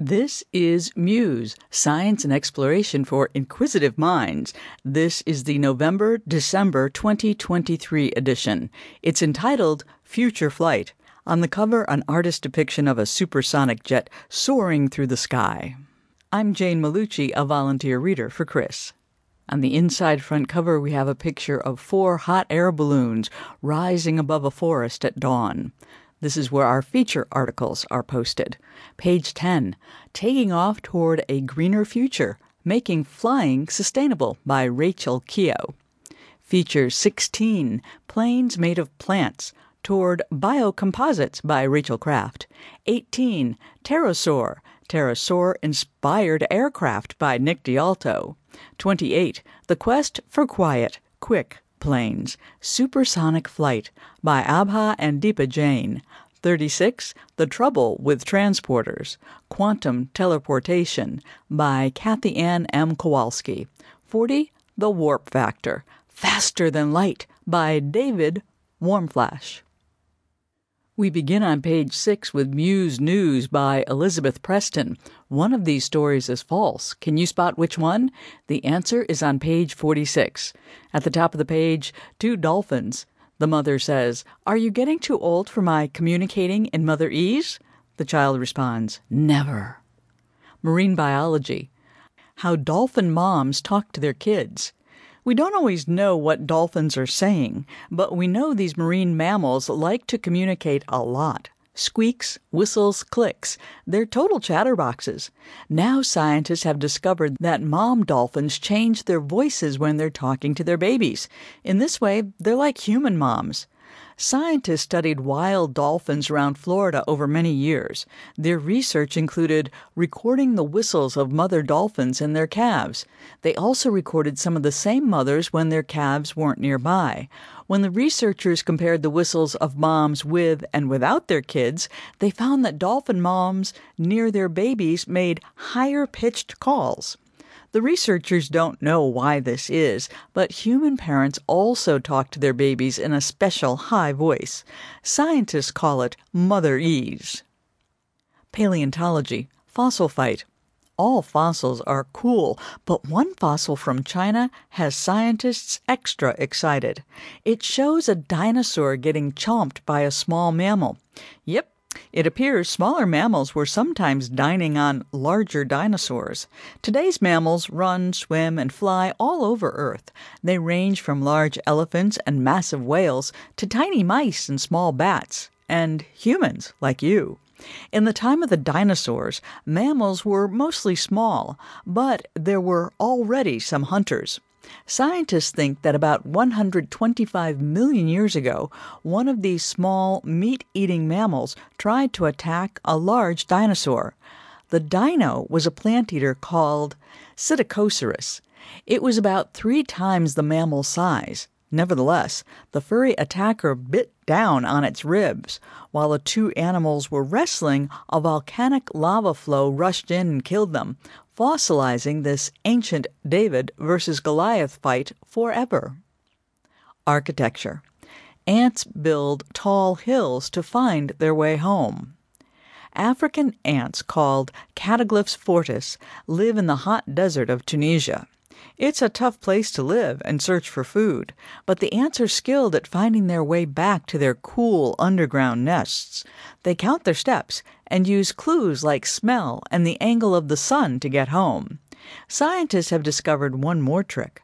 This is Muse, Science and Exploration for Inquisitive Minds. This is the November-December 2023 edition. It's entitled Future Flight. On the cover, an artist's depiction of a supersonic jet soaring through the sky. I'm Jane Malucci, a volunteer reader for Chris. On the inside front cover, we have a picture of 4 hot air balloons rising above a forest at dawn. This is where our feature articles are posted. Page 10, Taking Off Toward a Greener Future, Making Flying Sustainable by Rachel Keough. Feature 16, Planes Made of Plants, Toward Biocomposites by Rachel Kraft. 18, Pterosaur-Inspired Aircraft by Nick D'Alto. 28, The Quest for Quiet, Quick Planes, Supersonic Flight by Abha and Deepa Jain. 36, The Trouble with Transporters, Quantum Teleportation by Kathy Ann M. Kowalski. 40, The Warp Factor, Faster Than Light by David Warmflash. We begin on page 6 with Muse News by Elizabeth Preston. One of these stories is false. Can you spot which one? The answer is on page 46. At the top of the page, 2 dolphins. The mother says, "Are you getting too old for my communicating in motherese?" The child responds, "Never." Marine biology. How dolphin moms talk to their kids. We don't always know what dolphins are saying, but we know these marine mammals like to communicate a lot. Squeaks, whistles, clicks. They're total chatterboxes. Now scientists have discovered that mom dolphins change their voices when they're talking to their babies. In this way, they're like human moms. Scientists studied wild dolphins around Florida over many years. Their research included recording the whistles of mother dolphins and their calves. They also recorded some of the same mothers when their calves weren't nearby. When the researchers compared the whistles of moms with and without their kids, they found that dolphin moms near their babies made higher-pitched calls. The researchers don't know why this is, but human parents also talk to their babies in a special high voice. Scientists call it motherese. Paleontology, fossil fight. All fossils are cool, but one fossil from China has scientists extra excited. It shows a dinosaur getting chomped by a small mammal. Yep. It appears smaller mammals were sometimes dining on larger dinosaurs. Today's mammals run, swim, and fly all over Earth. They range from large elephants and massive whales to tiny mice and small bats, and humans like you. In the time of the dinosaurs, mammals were mostly small, but there were already some hunters. Scientists think that about 125 million years ago, one of these small, meat-eating mammals tried to attack a large dinosaur. The dino was a plant eater called Psittacosaurus. It was about 3 times the mammal's size. Nevertheless, the furry attacker bit down on its ribs. While the 2 animals were wrestling, a volcanic lava flow rushed in and killed them, fossilizing this ancient David versus Goliath fight forever. Architecture. Ants build tall hills to find their way home. African ants called Cataglyphs fortis live in the hot desert of Tunisia. It's a tough place to live and search for food, but the ants are skilled at finding their way back to their cool underground nests. They count their steps and use clues like smell and the angle of the sun to get home. Scientists have discovered one more trick.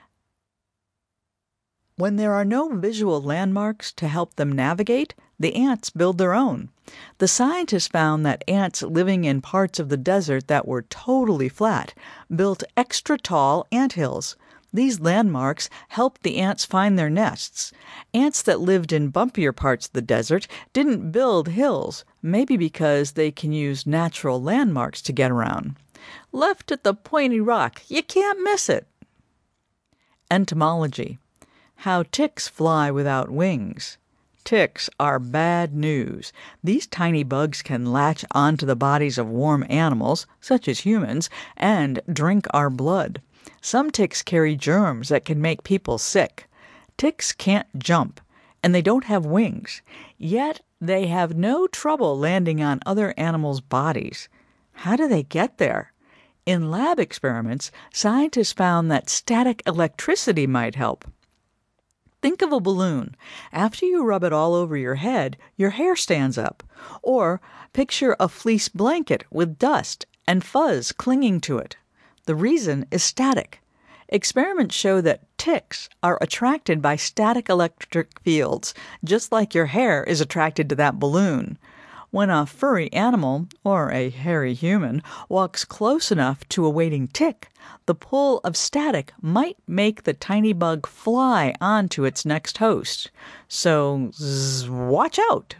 When there are no visual landmarks to help them navigate, the ants build their own. The scientists found that ants living in parts of the desert that were totally flat built extra tall anthills. These landmarks helped the ants find their nests. Ants that lived in bumpier parts of the desert didn't build hills, maybe because they can use natural landmarks to get around. Left at the pointy rock, you can't miss it. Entomology. How ticks fly without wings. Ticks are bad news. These tiny bugs can latch onto the bodies of warm animals, such as humans, and drink our blood. Some ticks carry germs that can make people sick. Ticks can't jump, and they don't have wings. Yet they have no trouble landing on other animals' bodies. How do they get there? In lab experiments, scientists found that static electricity might help. Think of a balloon. After you rub it all over your head, your hair stands up. Or picture a fleece blanket with dust and fuzz clinging to it. The reason is static. Experiments show that ticks are attracted by static electric fields, just like your hair is attracted to that balloon. When a furry animal, or a hairy human, walks close enough to a waiting tick, the pull of static might make the tiny bug fly onto its next host. So, watch out!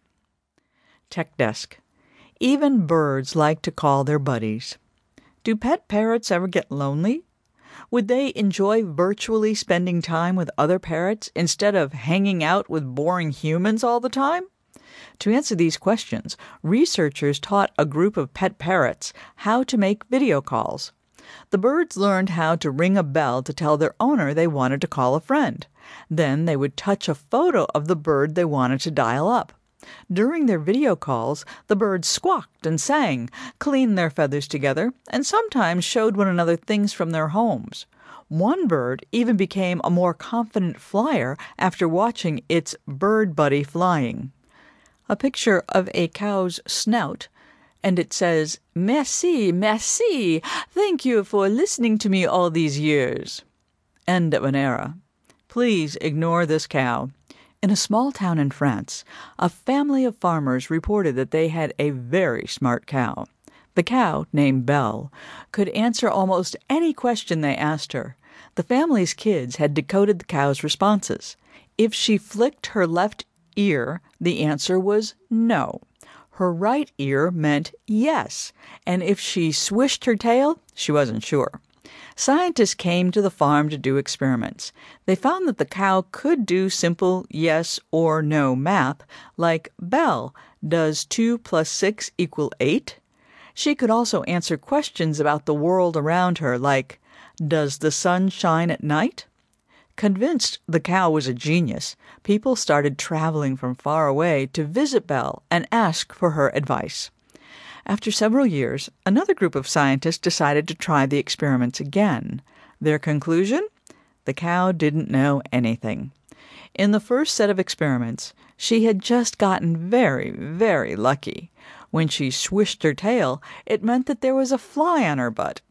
Tech Desk. Even birds like to call their buddies. Do pet parrots ever get lonely? Would they enjoy virtually spending time with other parrots instead of hanging out with boring humans all the time? To answer these questions, researchers taught a group of pet parrots how to make video calls. The birds learned how to ring a bell to tell their owner they wanted to call a friend. Then they would touch a photo of the bird they wanted to dial up. During their video calls, the birds squawked and sang, cleaned their feathers together, and sometimes showed one another things from their homes. One bird even became a more confident flyer after watching its bird buddy flying. A picture of a cow's snout, and it says, "Merci, merci, thank you for listening to me all these years." End of an era. Please ignore this cow. In a small town in France, a family of farmers reported that they had a very smart cow. The cow, named Belle, could answer almost any question they asked her. The family's kids had decoded the cow's responses. If she flicked her left ear, the answer was no. Her right ear meant yes, and if she swished her tail, she wasn't sure. Scientists came to the farm to do experiments. They found that the cow could do simple yes or no math, like, "Belle, does 2 + 6 = 8?" She could also answer questions about the world around her, like, "Does the sun shine at night?" Convinced the cow was a genius, people started traveling from far away to visit Belle and ask for her advice. After several years, another group of scientists decided to try the experiments again. Their conclusion? The cow didn't know anything. In the first set of experiments, she had just gotten very, very lucky. When she swished her tail, it meant that there was a fly on her butt.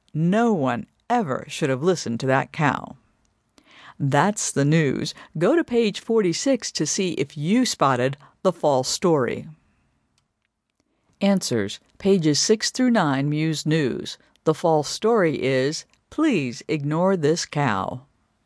No one ever should have listened to that cow. That's the news. Go to page 46 to see if you spotted the false story. Answers, pages 6 through 9, Muse News. The false story is, please ignore this cow.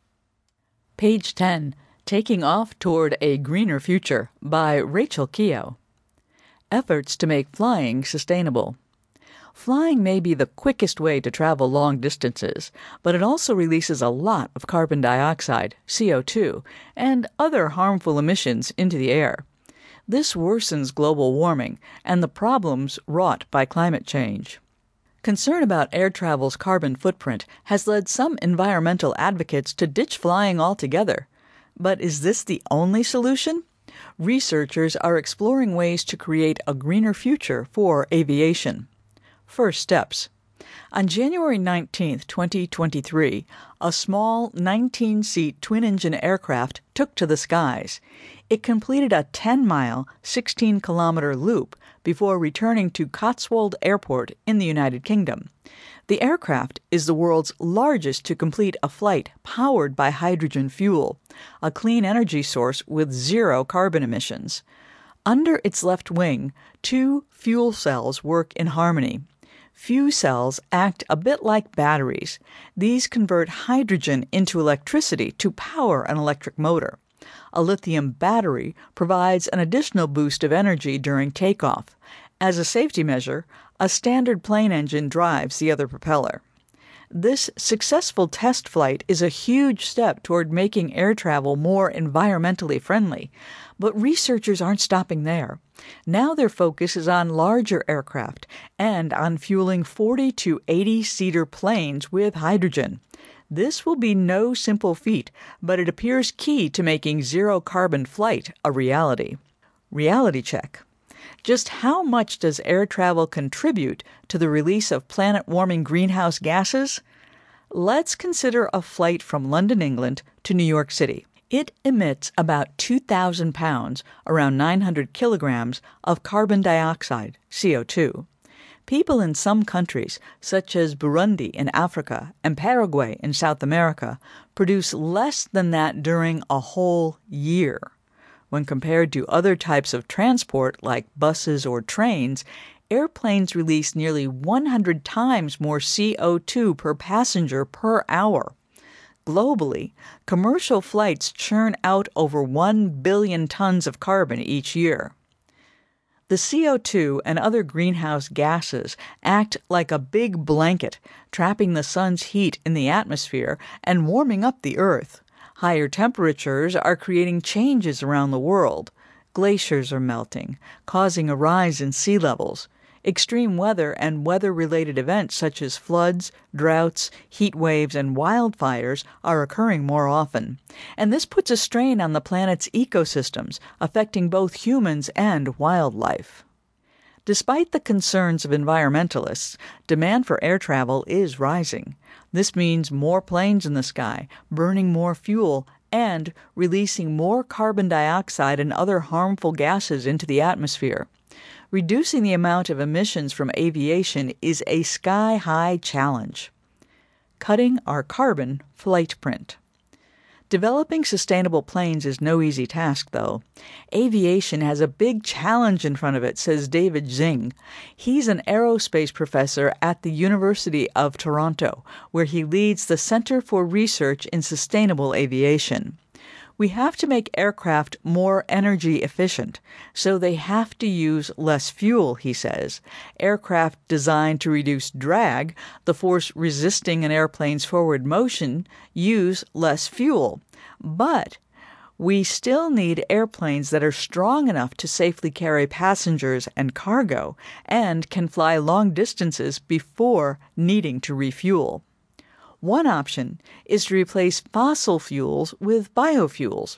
Page 10, Taking Off Toward a Greener Future by Rachel Keough. Efforts to make flying sustainable. Flying may be the quickest way to travel long distances, but it also releases a lot of carbon dioxide, CO2, and other harmful emissions into the air. This worsens global warming and the problems wrought by climate change. Concern about air travel's carbon footprint has led some environmental advocates to ditch flying altogether. But is this the only solution? Researchers are exploring ways to create a greener future for aviation. First steps. On January 19, 2023, a small 19-seat twin-engine aircraft took to the skies. It completed a 10-mile, 16-kilometer loop before returning to Cotswold Airport in the United Kingdom. The aircraft is the world's largest to complete a flight powered by hydrogen fuel, a clean energy source with zero carbon emissions. Under its left wing, 2 fuel cells work in harmony. Fuel cells act a bit like batteries. These convert hydrogen into electricity to power an electric motor. A lithium battery provides an additional boost of energy during takeoff. As a safety measure, a standard plane engine drives the other propeller. This successful test flight is a huge step toward making air travel more environmentally friendly. But researchers aren't stopping there. Now their focus is on larger aircraft and on fueling 40 to 80-seater planes with hydrogen. This will be no simple feat, but it appears key to making zero-carbon flight a reality. Reality check. Just how much does air travel contribute to the release of planet-warming greenhouse gases? Let's consider a flight from London, England to New York City. It emits about 2,000 pounds, around 900 kilograms, of carbon dioxide, CO2. People in some countries, such as Burundi in Africa and Paraguay in South America, produce less than that during a whole year. When compared to other types of transport like buses or trains, airplanes release nearly 100 times more CO2 per passenger per hour. Globally, commercial flights churn out over 1 billion tons of carbon each year. The CO2 and other greenhouse gases act like a big blanket, trapping the sun's heat in the atmosphere and warming up the Earth. Higher temperatures are creating changes around the world. Glaciers are melting, causing a rise in sea levels. Extreme weather and weather-related events such as floods, droughts, heat waves, and wildfires are occurring more often. And this puts a strain on the planet's ecosystems, affecting both humans and wildlife. Despite the concerns of environmentalists, demand for air travel is rising. This means more planes in the sky, burning more fuel, and releasing more carbon dioxide and other harmful gases into the atmosphere. Reducing the amount of emissions from aviation is a sky-high challenge. Cutting our carbon flight print. Developing sustainable planes is no easy task, though. Aviation has a big challenge in front of it, says David Zing. He's an aerospace professor at the University of Toronto, where he leads the Center for Research in Sustainable Aviation. We have to make aircraft more energy efficient, so they have to use less fuel, he says. Aircraft designed to reduce drag, the force resisting an airplane's forward motion, use less fuel. But we still need airplanes that are strong enough to safely carry passengers and cargo, and can fly long distances before needing to refuel. One option is to replace fossil fuels with biofuels.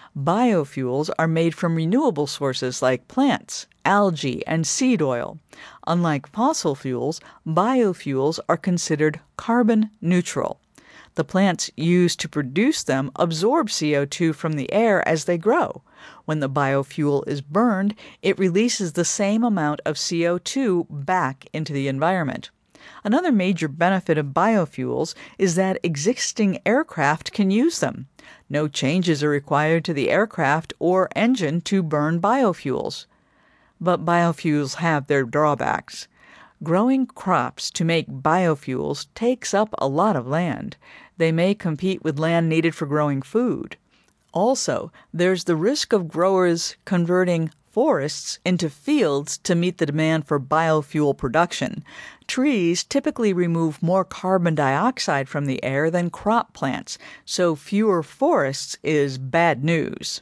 Biofuels are made from renewable sources like plants, algae, and seed oil. Unlike fossil fuels, biofuels are considered carbon neutral. The plants used to produce them absorb CO2 from the air as they grow. When the biofuel is burned, it releases the same amount of CO2 back into the environment. Another major benefit of biofuels is that existing aircraft can use them. No changes are required to the aircraft or engine to burn biofuels. But biofuels have their drawbacks. Growing crops to make biofuels takes up a lot of land. They may compete with land needed for growing food. Also, there's the risk of growers converting forests into fields to meet the demand for biofuel production. Trees typically remove more carbon dioxide from the air than crop plants, so fewer forests is bad news.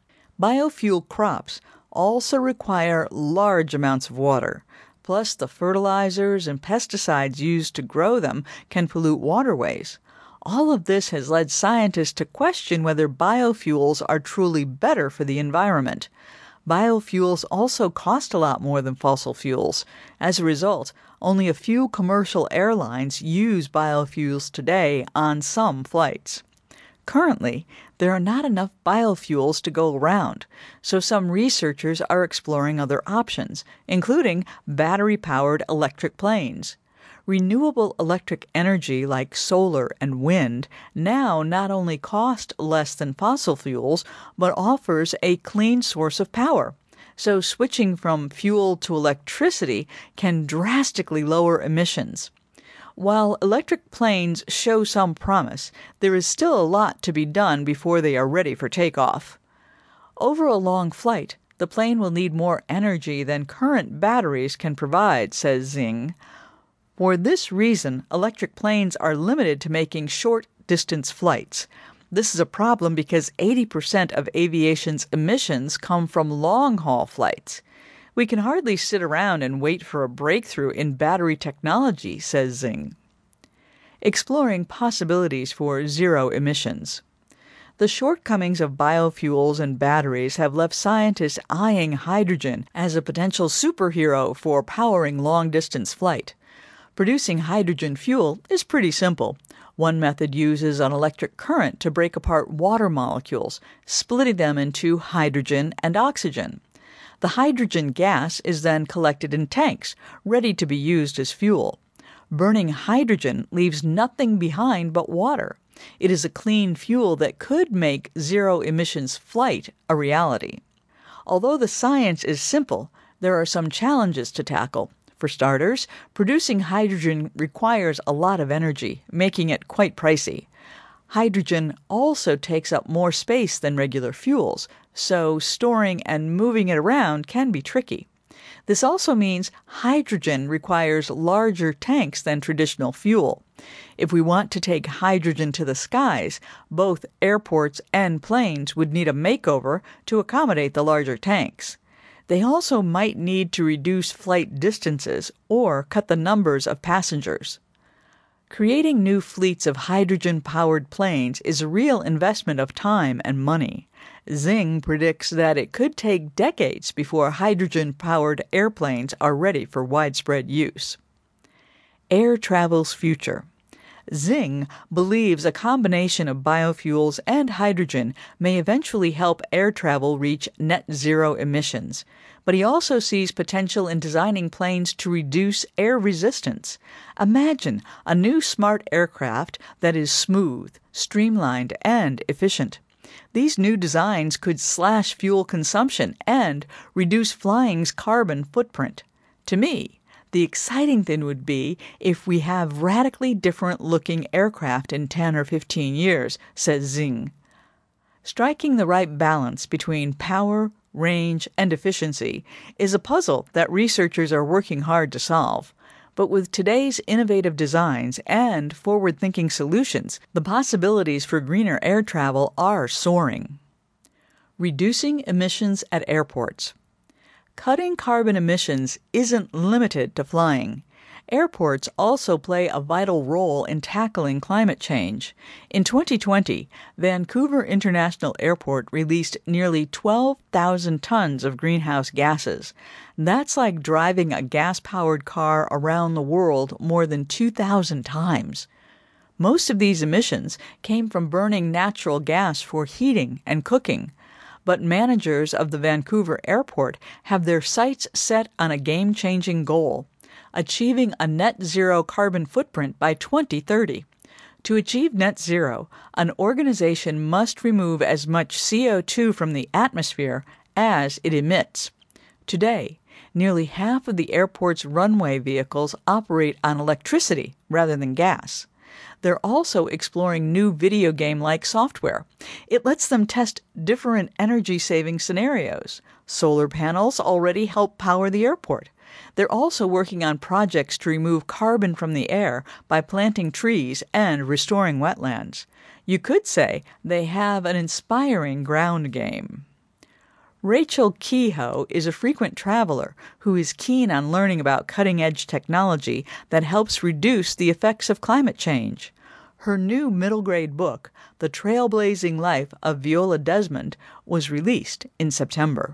Biofuel crops also require large amounts of water. Plus, the fertilizers and pesticides used to grow them can pollute waterways. All of this has led scientists to question whether biofuels are truly better for the environment. Biofuels also cost a lot more than fossil fuels. As a result, only a few commercial airlines use biofuels today on some flights. Currently, there are not enough biofuels to go around, so some researchers are exploring other options, including battery-powered electric planes. Renewable electric energy like solar and wind now not only cost less than fossil fuels, but offers a clean source of power. So switching from fuel to electricity can drastically lower emissions. While electric planes show some promise, there is still a lot to be done before they are ready for takeoff. Over a long flight, the plane will need more energy than current batteries can provide, says Zing. For this reason, electric planes are limited to making short-distance flights. This is a problem because 80% of aviation's emissions come from long-haul flights. We can hardly sit around and wait for a breakthrough in battery technology, says Zing. Exploring possibilities for zero emissions. The shortcomings of biofuels and batteries have left scientists eyeing hydrogen as a potential superhero for powering long-distance flight. Producing hydrogen fuel is pretty simple. One method uses an electric current to break apart water molecules, splitting them into hydrogen and oxygen. The hydrogen gas is then collected in tanks, ready to be used as fuel. Burning hydrogen leaves nothing behind but water. It is a clean fuel that could make zero-emissions flight a reality. Although the science is simple, there are some challenges to tackle. For starters, producing hydrogen requires a lot of energy, making it quite pricey. Hydrogen also takes up more space than regular fuels, so storing and moving it around can be tricky. This also means hydrogen requires larger tanks than traditional fuel. If we want to take hydrogen to the skies, both airports and planes would need a makeover to accommodate the larger tanks. They also might need to reduce flight distances or cut the numbers of passengers. Creating new fleets of hydrogen-powered planes is a real investment of time and money. Xing predicts that it could take decades before hydrogen-powered airplanes are ready for widespread use. Air travel's future. Xing believes a combination of biofuels and hydrogen may eventually help air travel reach net zero emissions, but he also sees potential in designing planes to reduce air resistance. Imagine a new smart aircraft that is smooth, streamlined, and efficient. These new designs could slash fuel consumption and reduce flying's carbon footprint. To me, the exciting thing would be if we have radically different-looking aircraft in 10 or 15 years, says Xing. Striking the right balance between power, range, and efficiency is a puzzle that researchers are working hard to solve. But with today's innovative designs and forward-thinking solutions, the possibilities for greener air travel are soaring. Reducing emissions at airports. Cutting carbon emissions isn't limited to flying. Airports also play a vital role in tackling climate change. In 2020, Vancouver International Airport released nearly 12,000 tons of greenhouse gases. That's like driving a gas-powered car around the world more than 2,000 times. Most of these emissions came from burning natural gas for heating and cooking. But managers of the Vancouver Airport have their sights set on a game-changing goal: achieving a net zero carbon footprint by 2030. To achieve net zero, an organization must remove as much CO2 from the atmosphere as it emits. Today, nearly half of the airport's runway vehicles operate on electricity rather than gas. They're also exploring new video game-like software. It lets them test different energy-saving scenarios. Solar panels already help power the airport. They're also working on projects to remove carbon from the air by planting trees and restoring wetlands. You could say they have an inspiring ground game. Rachel Kehoe is a frequent traveler who is keen on learning about cutting-edge technology that helps reduce the effects of climate change. Her new middle-grade book, The Trailblazing Life of Viola Desmond, was released in September.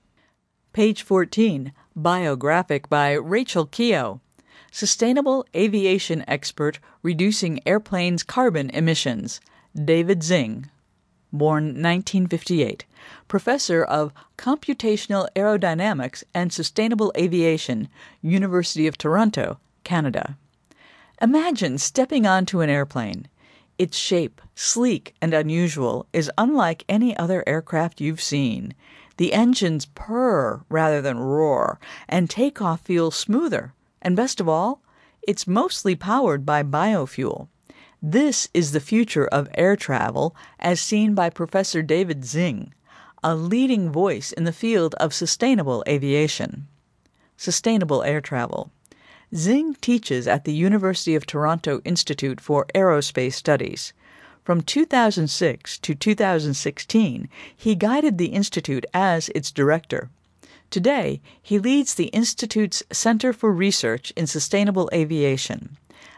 Page 14, Biographic by Rachel Kehoe. Sustainable Aviation Expert Reducing Airplanes' Carbon Emissions. David Xing. Born 1958, professor of Computational Aerodynamics and Sustainable Aviation, University of Toronto, Canada. Imagine stepping onto an airplane. Its shape, sleek and unusual, is unlike any other aircraft you've seen. The engines purr rather than roar, and takeoff feels smoother. And best of all, it's mostly powered by biofuel. This is the future of air travel as seen by Professor David Xing, a leading voice in the field of sustainable aviation. Sustainable air travel. Xing teaches at the University of Toronto Institute for Aerospace Studies. From 2006 to 2016, he guided the institute as its director. Today, he leads the institute's Center for Research in Sustainable Aviation.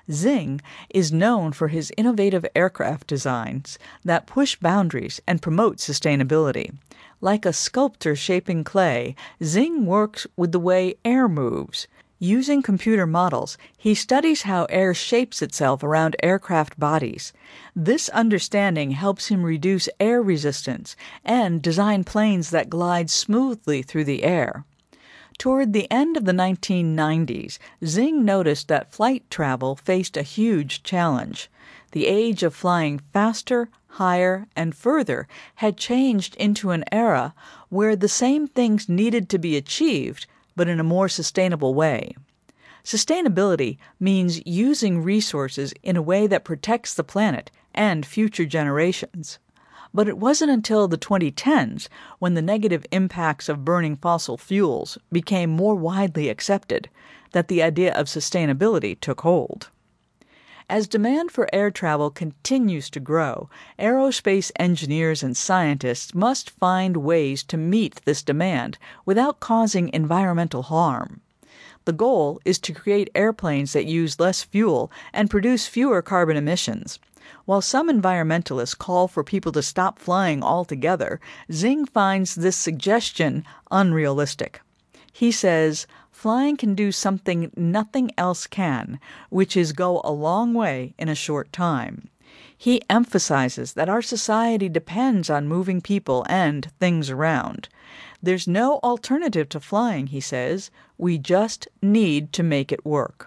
Xing is known for his innovative aircraft designs that push boundaries and promote sustainability. Like a sculptor shaping clay, Xing works with the way air moves. Using computer models, he studies how air shapes itself around aircraft bodies. This understanding helps him reduce air resistance and design planes that glide smoothly through the air. Toward the end of the 1990s, Xing noticed that flight travel faced a huge challenge. The age of flying faster, higher, and further had changed into an era where the same things needed to be achieved, but in a more sustainable way. Sustainability means using resources in a way that protects the planet and future generations. But it wasn't until the 2010s, when the negative impacts of burning fossil fuels became more widely accepted, that the idea of sustainability took hold. As demand for air travel continues to grow, aerospace engineers and scientists must find ways to meet this demand without causing environmental harm. The goal is to create airplanes that use less fuel and produce fewer carbon emissions. While some environmentalists call for people to stop flying altogether, Xing finds this suggestion unrealistic. He says, flying can do something nothing else can, which is go a long way in a short time. He emphasizes that our society depends on moving people and things around. There's no alternative to flying, he says. We just need to make it work.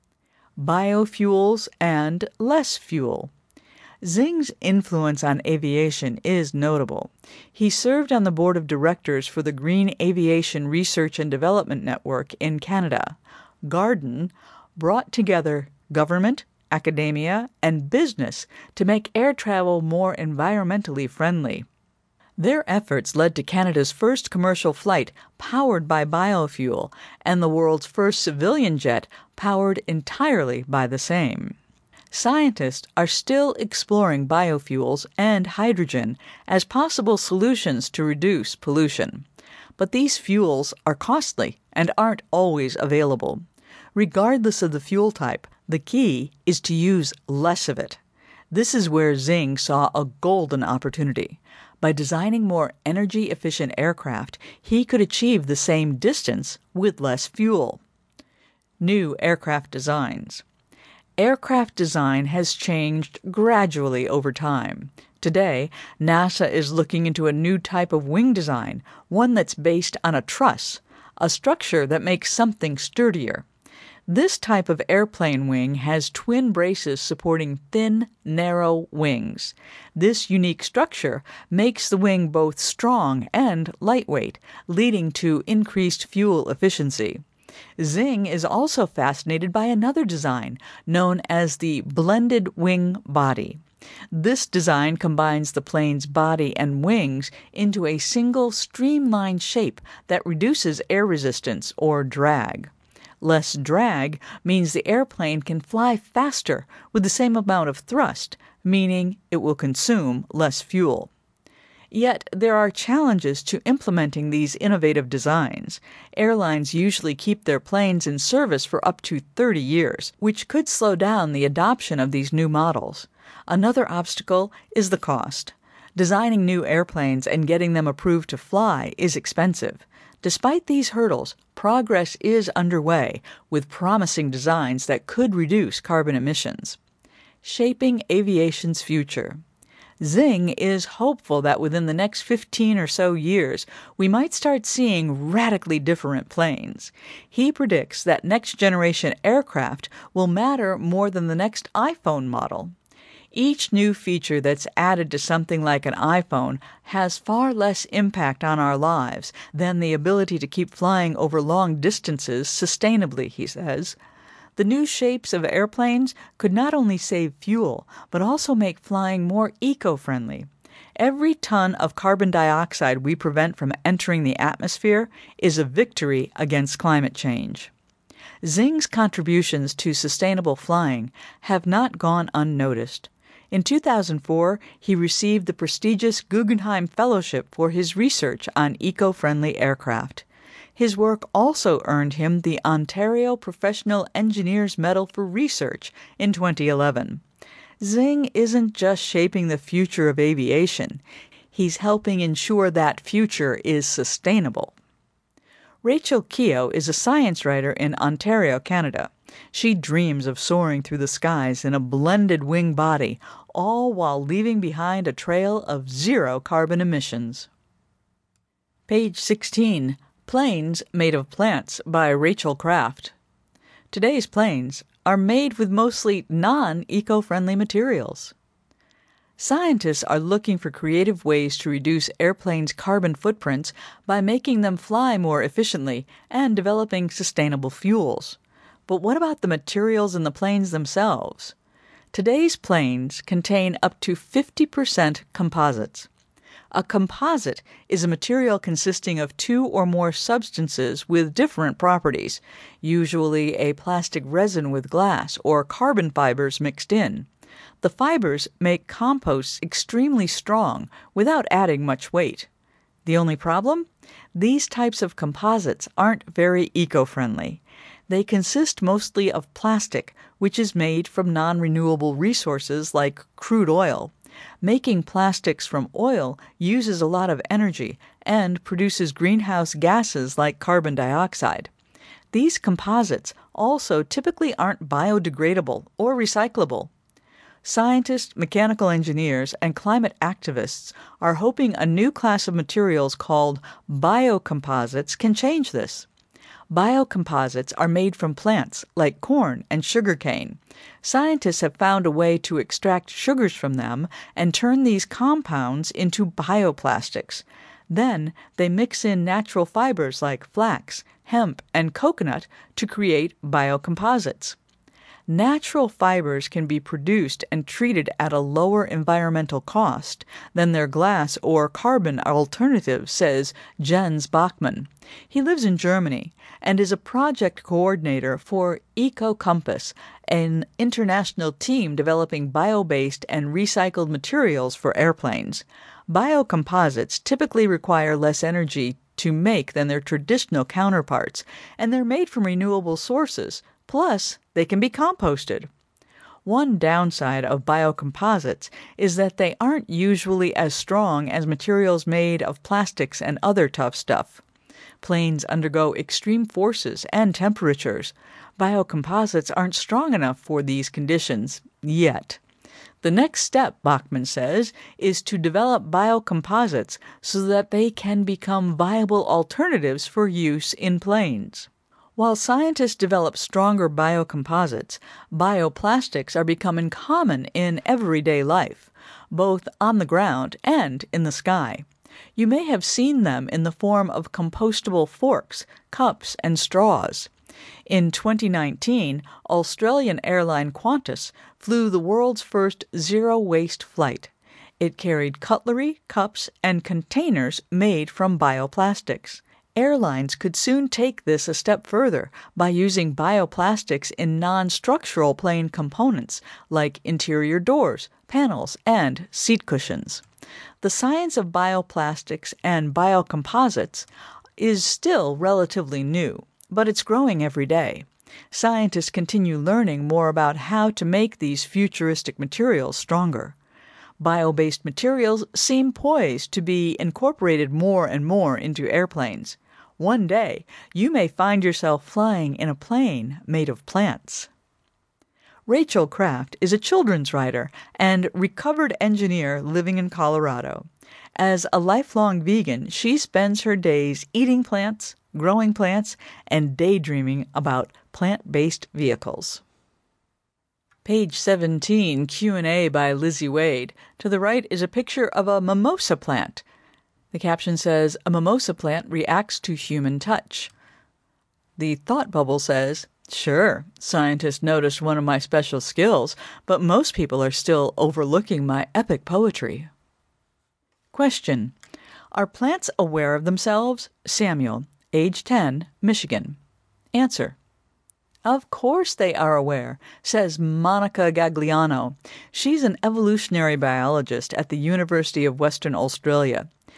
Biofuels and less fuel. Xing's influence on aviation is notable. He served on the board of directors for the Green Aviation Research and Development Network in Canada. Garden brought together government, academia, and business to make air travel more environmentally friendly. Their efforts led to Canada's first commercial flight powered by biofuel and the world's first civilian jet powered entirely by the same. Scientists are still exploring biofuels and hydrogen as possible solutions to reduce pollution. But these fuels are costly and aren't always available. Regardless of the fuel type, the key is to use less of it. This is where Xing saw a golden opportunity. By designing more energy-efficient aircraft, he could achieve the same distance with less fuel. New aircraft designs. Aircraft design has changed gradually over time. Today, NASA is looking into a new type of wing design, one that's based on a truss, a structure that makes something sturdier. This type of airplane wing has twin braces supporting thin, narrow wings. This unique structure makes the wing both strong and lightweight, leading to increased fuel efficiency. Xing is also fascinated by another design, known as the blended wing body. This design combines the plane's body and wings into a single streamlined shape that reduces air resistance or drag. Less drag means the airplane can fly faster with the same amount of thrust, meaning it will consume less fuel. Yet there are challenges to implementing these innovative designs. Airlines usually keep their planes in service for up to 30 years, which could slow down the adoption of these new models. Another obstacle is the cost. Designing new airplanes and getting them approved to fly is expensive. Despite these hurdles, progress is underway with promising designs that could reduce carbon emissions. Shaping aviation's future. Xing is hopeful that within the next 15 or so years, we might start seeing radically different planes. He predicts that next-generation aircraft will matter more than the next iPhone model. Each new feature that's added to something like an iPhone has far less impact on our lives than the ability to keep flying over long distances sustainably, he says. The new shapes of airplanes could not only save fuel, but also make flying more eco-friendly. Every ton of carbon dioxide we prevent from entering the atmosphere is a victory against climate change. Xing's contributions to sustainable flying have not gone unnoticed. In 2004, he received the prestigious Guggenheim Fellowship for his research on eco-friendly aircraft. His work also earned him the Ontario Professional Engineers Medal for Research in 2011. Xing isn't just shaping the future of aviation, he's helping ensure that future is sustainable. Rachel Keogh is a science writer in Ontario, Canada. She dreams of soaring through the skies in a blended wing body, all while leaving behind a trail of zero carbon emissions. Page 16. Planes Made of Plants by Rachel Kraft. Today's planes are made with mostly non-eco-friendly materials. Scientists are looking for creative ways to reduce airplanes' carbon footprints by making them fly more efficiently and developing sustainable fuels. But what about the materials in the planes themselves? Today's planes contain up to 50% composites. A composite is a material consisting of two or more substances with different properties, usually a plastic resin with glass or carbon fibers mixed in. The fibers make composts extremely strong without adding much weight. The only problem? These types of composites aren't very eco-friendly. They consist mostly of plastic, which is made from non-renewable resources like crude oil. Making plastics from oil uses a lot of energy and produces greenhouse gases like carbon dioxide. These composites also typically aren't biodegradable or recyclable. Scientists, mechanical engineers, and climate activists are hoping a new class of materials called biocomposites can change this. Biocomposites are made from plants like corn and sugarcane. Scientists have found a way to extract sugars from them and turn these compounds into bioplastics. Then they mix in natural fibers like flax, hemp, and coconut to create biocomposites. Natural fibers can be produced and treated at a lower environmental cost than their glass or carbon alternative, says Jens Bachmann. He lives in Germany and is a project coordinator for EcoCompass, an international team developing bio-based and recycled materials for airplanes. Biocomposites typically require less energy to make than their traditional counterparts, and they're made from renewable sources. Plus, they can be composted. One downside of biocomposites is that they aren't usually as strong as materials made of plastics and other tough stuff. Planes undergo extreme forces and temperatures. Biocomposites aren't strong enough for these conditions yet. The next step, Bachmann says, is to develop biocomposites so that they can become viable alternatives for use in planes. While scientists develop stronger biocomposites, bioplastics are becoming common in everyday life, both on the ground and in the sky. You may have seen them in the form of compostable forks, cups, and straws. In 2019, Australian airline Qantas flew the world's first zero-waste flight. It carried cutlery, cups, and containers made from bioplastics. Airlines could soon take this a step further by using bioplastics in non-structural plane components like interior doors, panels, and seat cushions. The science of bioplastics and biocomposites is still relatively new, but it's growing every day. Scientists continue learning more about how to make these futuristic materials stronger. Bio-based materials seem poised to be incorporated more and more into airplanes. One day, you may find yourself flying in a plane made of plants. Rachel Kraft is a children's writer and recovered engineer living in Colorado. As a lifelong vegan, she spends her days eating plants, growing plants, and daydreaming about plant-based vehicles. Page 17, Q&A by Lizzie Wade. To the right is a picture of a mimosa plant. The caption says, "A mimosa plant reacts to human touch." The thought bubble says, "Sure, scientists noticed one of my special skills, but most people are still overlooking my epic poetry." Question: Are plants aware of themselves? Samuel, age 10, Michigan. Answer: Of course they are aware, says Monica Gagliano. She's an evolutionary biologist at the University of Western Australia.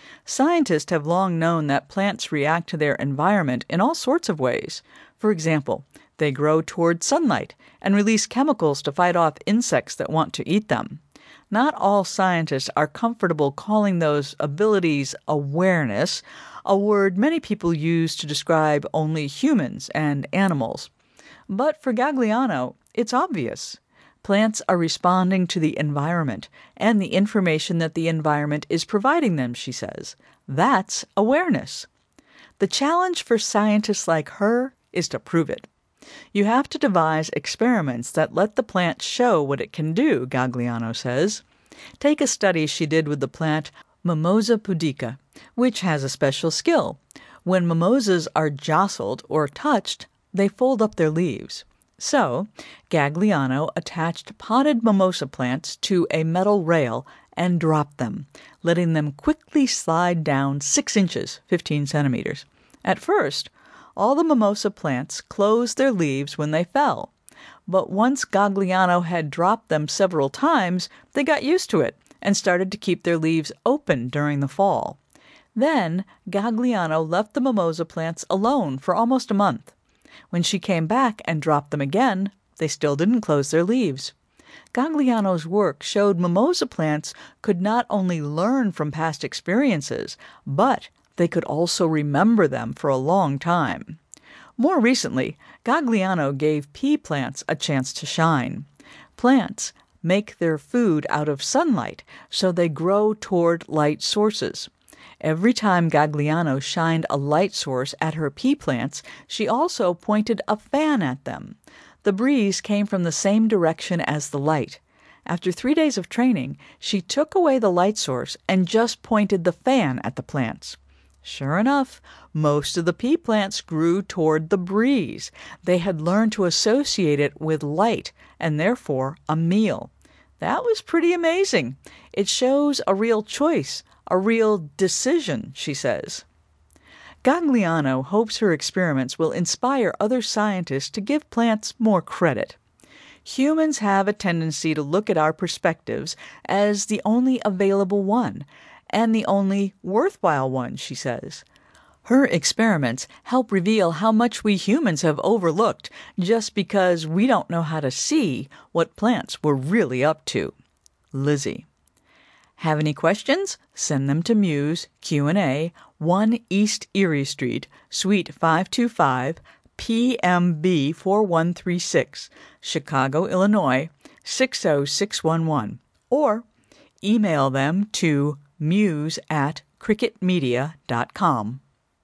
Scientists have long known that plants react to their environment in all sorts of ways. For example, they grow toward sunlight and release chemicals to fight off insects that want to eat them. Not all scientists are comfortable calling those abilities awareness, a word many people use to describe only humans and animals. But for Gagliano, it's obvious. Plants are responding to the environment and the information that the environment is providing them, she says. That's awareness. The challenge for scientists like her is to prove it. You have to devise experiments that let the plant show what it can do, Gagliano says. Take a study she did with the plant Mimosa pudica, which has a special skill. When mimosas are jostled or touched, they fold up their leaves. So, Gagliano attached potted mimosa plants to a metal rail and dropped them, letting them quickly slide down 6 inches, 15 centimeters. At first, all the mimosa plants closed their leaves when they fell. But once Gagliano had dropped them several times, they got used to it and started to keep their leaves open during the fall. Then, Gagliano left the mimosa plants alone for almost a month. When she came back and dropped them again, they still didn't close their leaves. Gagliano's work showed mimosa plants could not only learn from past experiences, but they could also remember them for a long time. More recently, Gagliano gave pea plants a chance to shine. Plants make their food out of sunlight, so they grow toward light sources. Every time Gagliano shined a light source at her pea plants, she also pointed a fan at them. The breeze came from the same direction as the light. After 3 days of training, she took away the light source and just pointed the fan at the plants. Sure enough, most of the pea plants grew toward the breeze. They had learned to associate it with light and therefore a meal. That was pretty amazing. It shows a real choice, a real decision, she says. Gagliano hopes her experiments will inspire other scientists to give plants more credit. Humans have a tendency to look at our perspectives as the only available one, and the only worthwhile one, she says. Her experiments help reveal how much we humans have overlooked just because we don't know how to see what plants were really up to. Lizzie. Have any questions? Send them to Muse, Q&A, 1 East Erie Street, Suite 525, PMB 4136, Chicago, Illinois, 60611, or email them to muse@cricketmedia.com.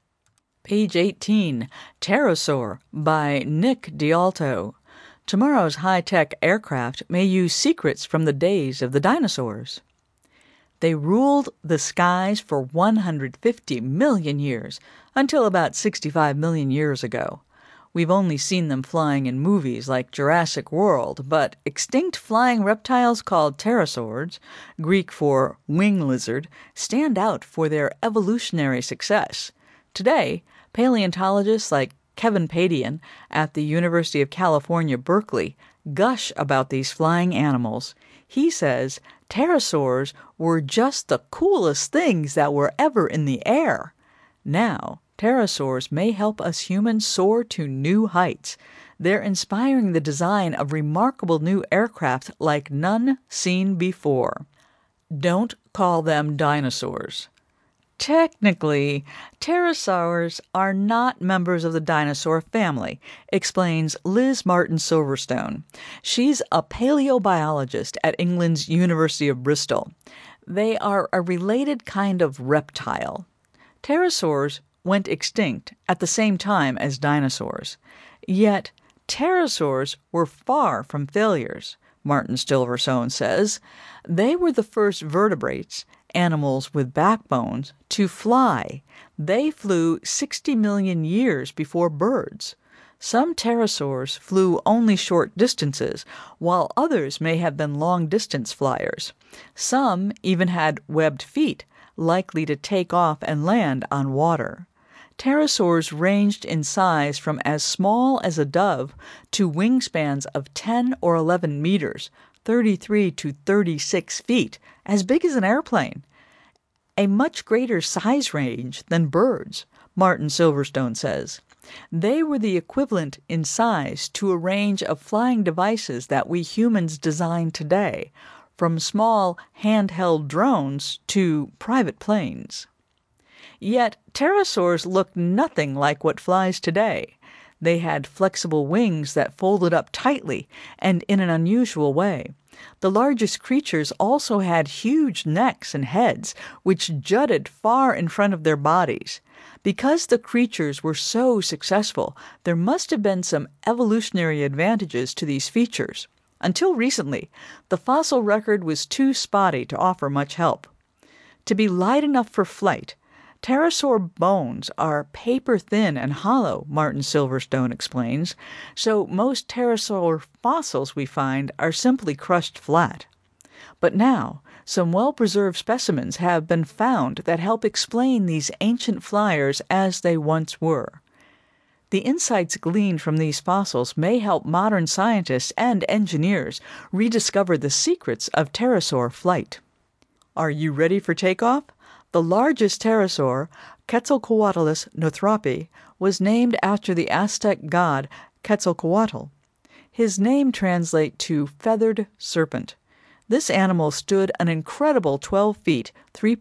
Page 18, Pterosaur by Nick D'Alto. Tomorrow's high-tech aircraft may use secrets from the days of the dinosaurs. They ruled the skies for 150 million years, until about 65 million years ago. We've only seen them flying in movies like Jurassic World, but extinct flying reptiles called pterosaurs, Greek for wing lizard, stand out for their evolutionary success. Today, paleontologists like Kevin Padian at the University of California, Berkeley, gush about these flying animals. He says pterosaurs were just the coolest things that were ever in the air. Now, pterosaurs may help us humans soar to new heights. They're inspiring the design of remarkable new aircraft like none seen before. Don't call them dinosaurs. Technically, pterosaurs are not members of the dinosaur family, explains Liz Martin Silverstone. She's a paleobiologist at England's University of Bristol. They are a related kind of reptile. Pterosaurs went extinct at the same time as dinosaurs. Yet, pterosaurs were far from failures, Martin Silverstone says. They were the first vertebrates, animals with backbones, to fly. They flew 60 million years before birds. Some pterosaurs flew only short distances, while others may have been long-distance flyers. Some even had webbed feet, likely to take off and land on water. Pterosaurs ranged in size from as small as a dove to wingspans of 10 or 11 meters, 33 to 36 feet, as big as an airplane. a much greater size range than birds, Martin Silverstone says. They were the equivalent in size to a range of flying devices that we humans design today, from small handheld drones to private planes. Yet pterosaurs looked nothing like what flies today. They had flexible wings that folded up tightly and in an unusual way. The largest creatures also had huge necks and heads, which jutted far in front of their bodies. Because the creatures were so successful, there must have been some evolutionary advantages to these features. Until recently, the fossil record was too spotty to offer much help. To be light enough for flight, pterosaur bones are paper-thin and hollow, Martin Silverstone explains, so most pterosaur fossils we find are simply crushed flat. But now, some well-preserved specimens have been found that help explain these ancient flyers as they once were. The insights gleaned from these fossils may help modern scientists and engineers rediscover the secrets of pterosaur flight. Are you ready for takeoff? The largest pterosaur, Quetzalcoatlus northropi, was named after the Aztec god Quetzalcoatl. His name translates to feathered serpent. This animal stood an incredible 12 feet,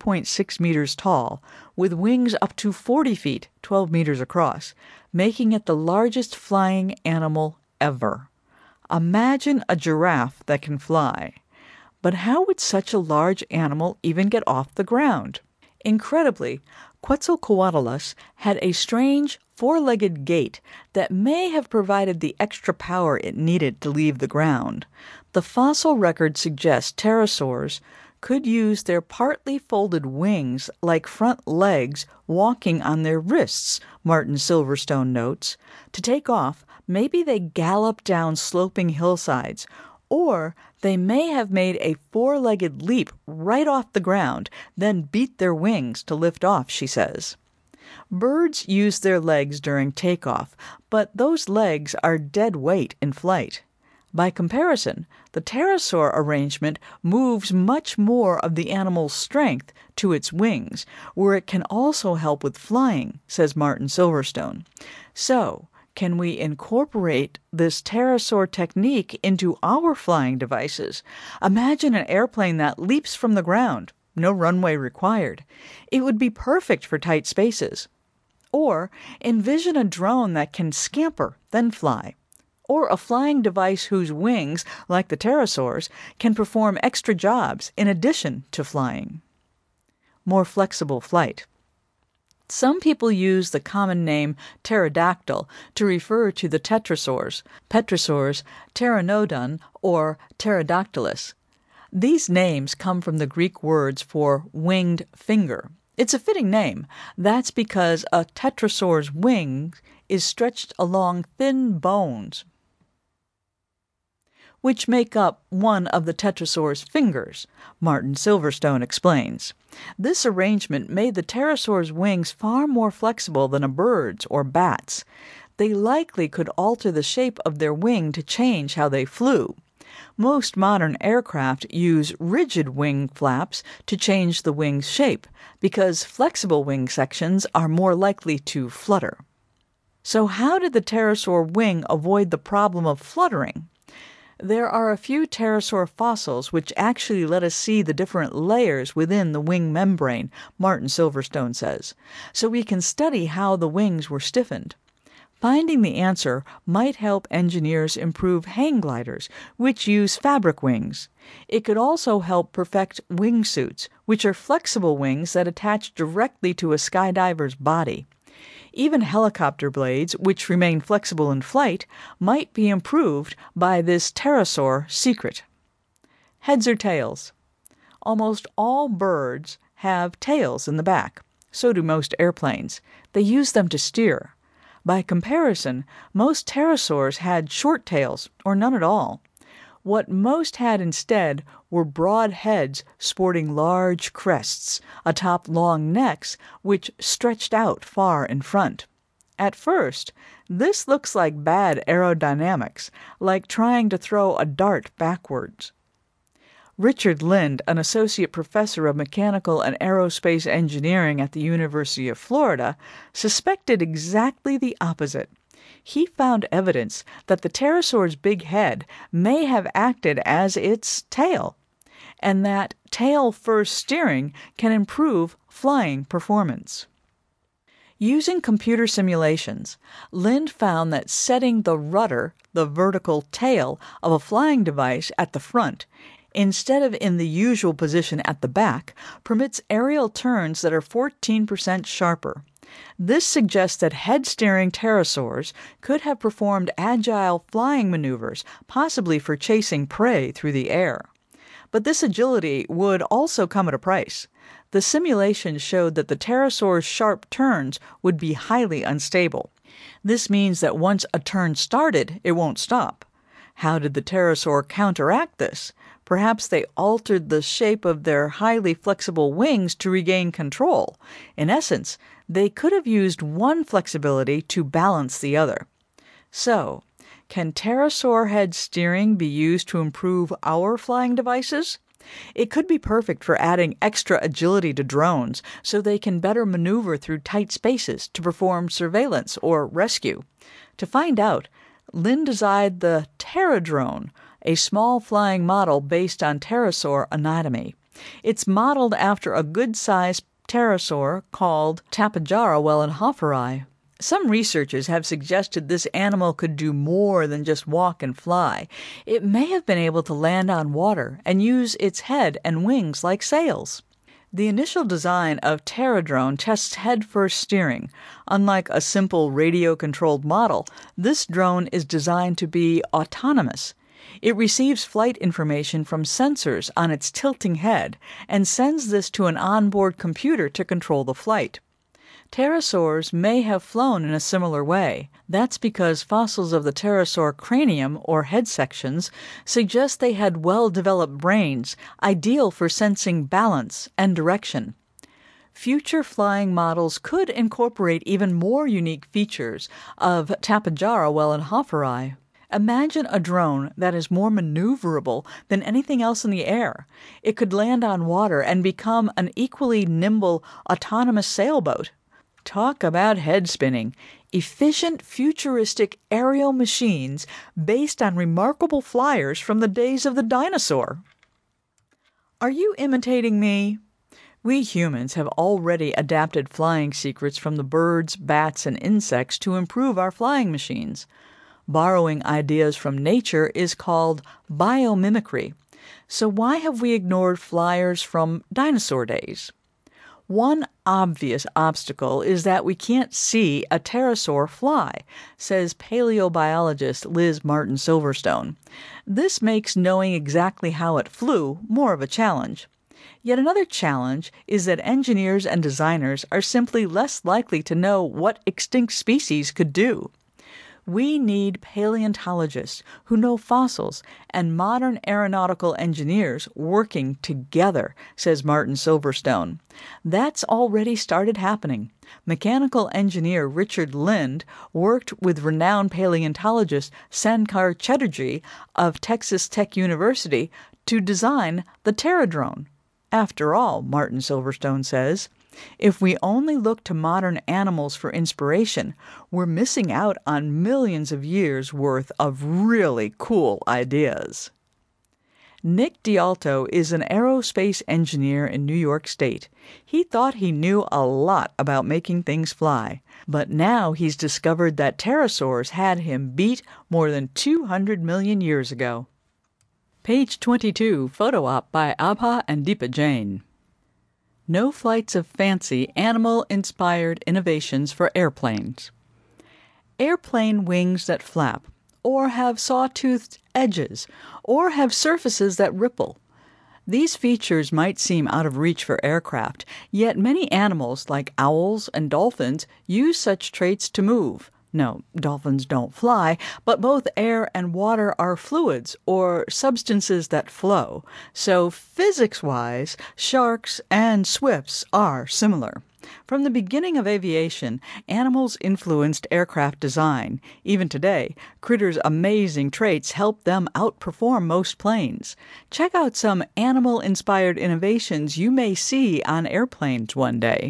3.6 meters tall, with wings up to 40 feet, 12 meters across, making it the largest flying animal ever. Imagine a giraffe that can fly. But how would such a large animal even get off the ground? Incredibly, Quetzalcoatlus had a strange four-legged gait that may have provided the extra power it needed to leave the ground. The fossil record suggests pterosaurs could use their partly folded wings like front legs walking on their wrists, Martin Silverstone notes. To take off, maybe they galloped down sloping hillsides, or they may have made a four-legged leap right off the ground, then beat their wings to lift off, she says. Birds use their legs during takeoff, but those legs are dead weight in flight. By comparison, the pterosaur arrangement moves much more of the animal's strength to its wings, where it can also help with flying, says Martin Silverstone. So, can we incorporate this pterosaur technique into our flying devices? Imagine an airplane that leaps from the ground, no runway required. It would be perfect for tight spaces. Or envision a drone that can scamper, then fly. Or a flying device whose wings, like the pterosaurs, can perform extra jobs in addition to flying. More flexible flight. Some people use the common name pterodactyl to refer to the tetrasaurs, Petrosaurs, Pteranodon, or Pterodactylus. These names come from the Greek words for winged finger. It's a fitting name. That's because a tetrasaur's wing is stretched along thin bones, which make up one of the tetrasaur's fingers, Martin Silverstone explains. This arrangement made the pterosaur's wings far more flexible than a bird's or bat's. They likely could alter the shape of their wing to change how they flew. Most modern aircraft use rigid wing flaps to change the wing's shape, because flexible wing sections are more likely to flutter. So how did the pterosaur wing avoid the problem of fluttering? There are a few pterosaur fossils which actually let us see the different layers within the wing membrane, Martin Silverstone says, so we can study how the wings were stiffened. Finding the answer might help engineers improve hang gliders, which use fabric wings. It could also help perfect wingsuits, which are flexible wings that attach directly to a skydiver's body. Even helicopter blades, which remain flexible in flight, might be improved by this pterosaur secret. Heads or tails? Almost all birds have tails in the back. So do most airplanes. They use them to steer. By comparison, most pterosaurs had short tails, or none at all. What most had instead were broad heads sporting large crests, atop long necks which stretched out far in front. At first, this looks like bad aerodynamics, like trying to throw a dart backwards. Richard Lind, an associate professor of mechanical and aerospace engineering at the University of Florida, suspected exactly the opposite. He found evidence that the pterosaur's big head may have acted as its tail, and that tail-first steering can improve flying performance. Using computer simulations, Lind found that setting the rudder, the vertical tail, of a flying device at the front, instead of in the usual position at the back, permits aerial turns that are 14% sharper. This suggests that head-steering pterosaurs could have performed agile flying maneuvers, possibly for chasing prey through the air. But this agility would also come at a price. The simulations showed that the pterosaur's sharp turns would be highly unstable. This means that once a turn started, it won't stop. How did the pterosaur counteract this? Perhaps they altered the shape of their highly flexible wings to regain control. In essence, they could have used one flexibility to balance the other. So, can pterosaur head steering be used to improve our flying devices? It could be perfect for adding extra agility to drones so they can better maneuver through tight spaces to perform surveillance or rescue. To find out, Lind designed the Pterodrone, a small flying model based on pterosaur anatomy. It's modeled after a good-sized pterosaur called Tapejara wellenhofferi. Some researchers have suggested this animal could do more than just walk and fly. It may have been able to land on water and use its head and wings like sails. The initial design of Pterodrone tests head-first steering. Unlike a simple radio-controlled model, this drone is designed to be autonomous. It receives flight information from sensors on its tilting head and sends this to an onboard computer to control the flight. Pterosaurs may have flown in a similar way. That's because fossils of the pterosaur cranium, or head sections, suggest they had well-developed brains, ideal for sensing balance and direction. Future flying models could incorporate even more unique features of Tapejara wellenhofferi. Imagine a drone that is more maneuverable than anything else in the air. It could land on water and become an equally nimble, autonomous sailboat. Talk about head spinning. Efficient, futuristic aerial machines based on remarkable flyers from the days of the dinosaur. Are you imitating me? We humans have already adapted flying secrets from the birds, bats, and insects to improve our flying machines. Borrowing ideas from nature is called biomimicry. So why have we ignored flyers from dinosaur days? One obvious obstacle is that we can't see a pterosaur fly, says paleobiologist Liz Martin Silverstone. This makes knowing exactly how it flew more of a challenge. Yet another challenge is that engineers and designers are simply less likely to know what extinct species could do. We need paleontologists who know fossils and modern aeronautical engineers working together, says Martin Silverstone. That's already started happening. Mechanical engineer Richard Lind worked with renowned paleontologist Sankar Chatterjee of Texas Tech University to design the Pterodrone. After all, Martin Silverstone says, if we only look to modern animals for inspiration, we're missing out on millions of years' worth of really cool ideas. Nick D'Alto is an aerospace engineer in New York State. He thought he knew a lot about making things fly, but now he's discovered that pterosaurs had him beat more than 200 million years ago. Page 22, photo op by Abha and Deepa Jain. No flights of fancy animal-inspired innovations for airplanes. Airplane wings that flap, or have saw-toothed edges, or have surfaces that ripple. These features might seem out of reach for aircraft, yet many animals, like owls and dolphins, use such traits to move. No, dolphins don't fly, but both air and water are fluids, or substances that flow. So physics-wise, sharks and swifts are similar. From the beginning of aviation, animals influenced aircraft design. Even today, critters' amazing traits help them outperform most planes. Check out some animal-inspired innovations you may see on airplanes one day.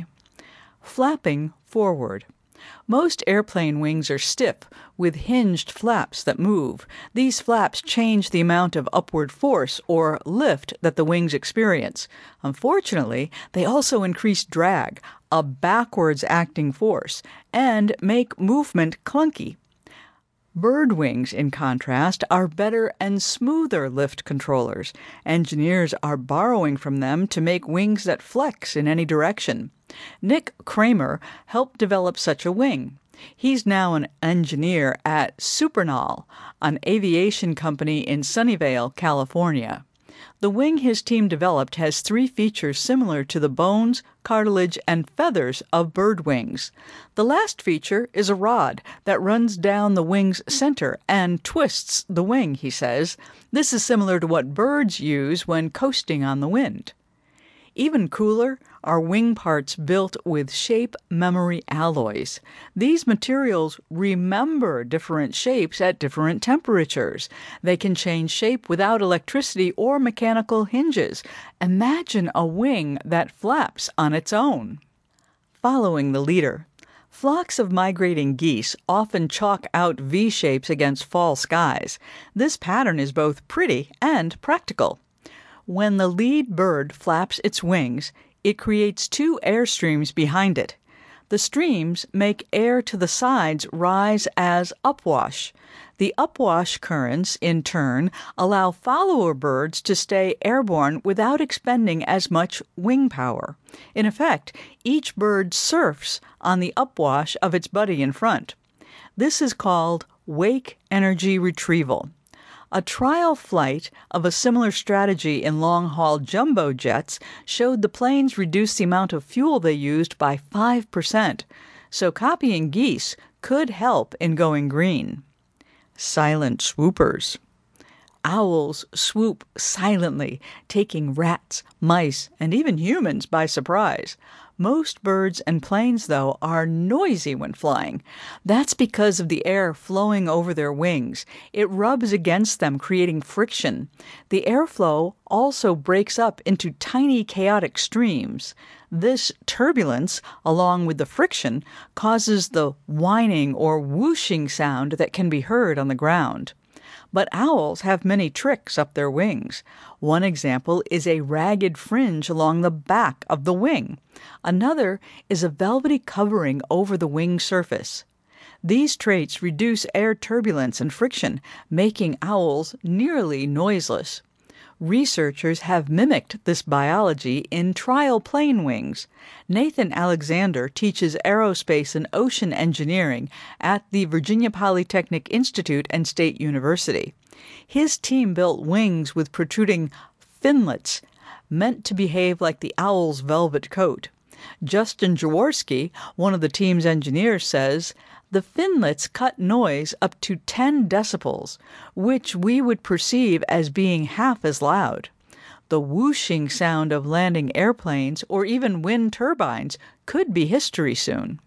Flapping forward. Most airplane wings are stiff, with hinged flaps that move. These flaps change the amount of upward force, or lift, that the wings experience. Unfortunately, they also increase drag, a backwards-acting force, and make movement clunky. Bird wings, in contrast, are better and smoother lift controllers. Engineers are borrowing from them to make wings that flex in any direction. Nick Kramer helped develop such a wing. He's now an engineer at Supernal, an aviation company in Sunnyvale, California. The wing his team developed has 3 features similar to the bones, cartilage, and feathers of bird wings. The last feature is a rod that runs down the wing's center and twists the wing, he says. This is similar to what birds use when coasting on the wind. Even cooler are wing parts built with shape memory alloys. These materials remember different shapes at different temperatures. They can change shape without electricity or mechanical hinges. Imagine a wing that flaps on its own. Following the leader. Flocks of migrating geese often chalk out V-shapes against fall skies. This pattern is both pretty and practical. When the lead bird flaps its wings, it creates 2 air streams behind it. The streams make air to the sides rise as upwash. The upwash currents, in turn, allow follower birds to stay airborne without expending as much wing power. In effect, each bird surfs on the upwash of its buddy in front. This is called wake energy retrieval. A trial flight of a similar strategy in long-haul jumbo jets showed the planes reduced the amount of fuel they used by 5%, so copying geese could help in going green. Silent swoopers. Owls swoop silently, taking rats, mice, and even humans by surprise. Most birds and planes, though, are noisy when flying. That's because of the air flowing over their wings. It rubs against them, creating friction. The airflow also breaks up into tiny chaotic streams. This turbulence, along with the friction, causes the whining or whooshing sound that can be heard on the ground. But owls have many tricks up their wings. One example is a ragged fringe along the back of the wing. Another is a velvety covering over the wing surface. These traits reduce air turbulence and friction, making owls nearly noiseless. Researchers have mimicked this biology in trial plane wings. Nathan Alexander teaches aerospace and ocean engineering at the Virginia Polytechnic Institute and State University. His team built wings with protruding finlets, meant to behave like the owl's velvet coat. Justin Jaworski, one of the team's engineers, says, "The finlets cut noise up to 10 decibels, which we would perceive as being half as loud. The whooshing sound of landing airplanes or even wind turbines could be history soon."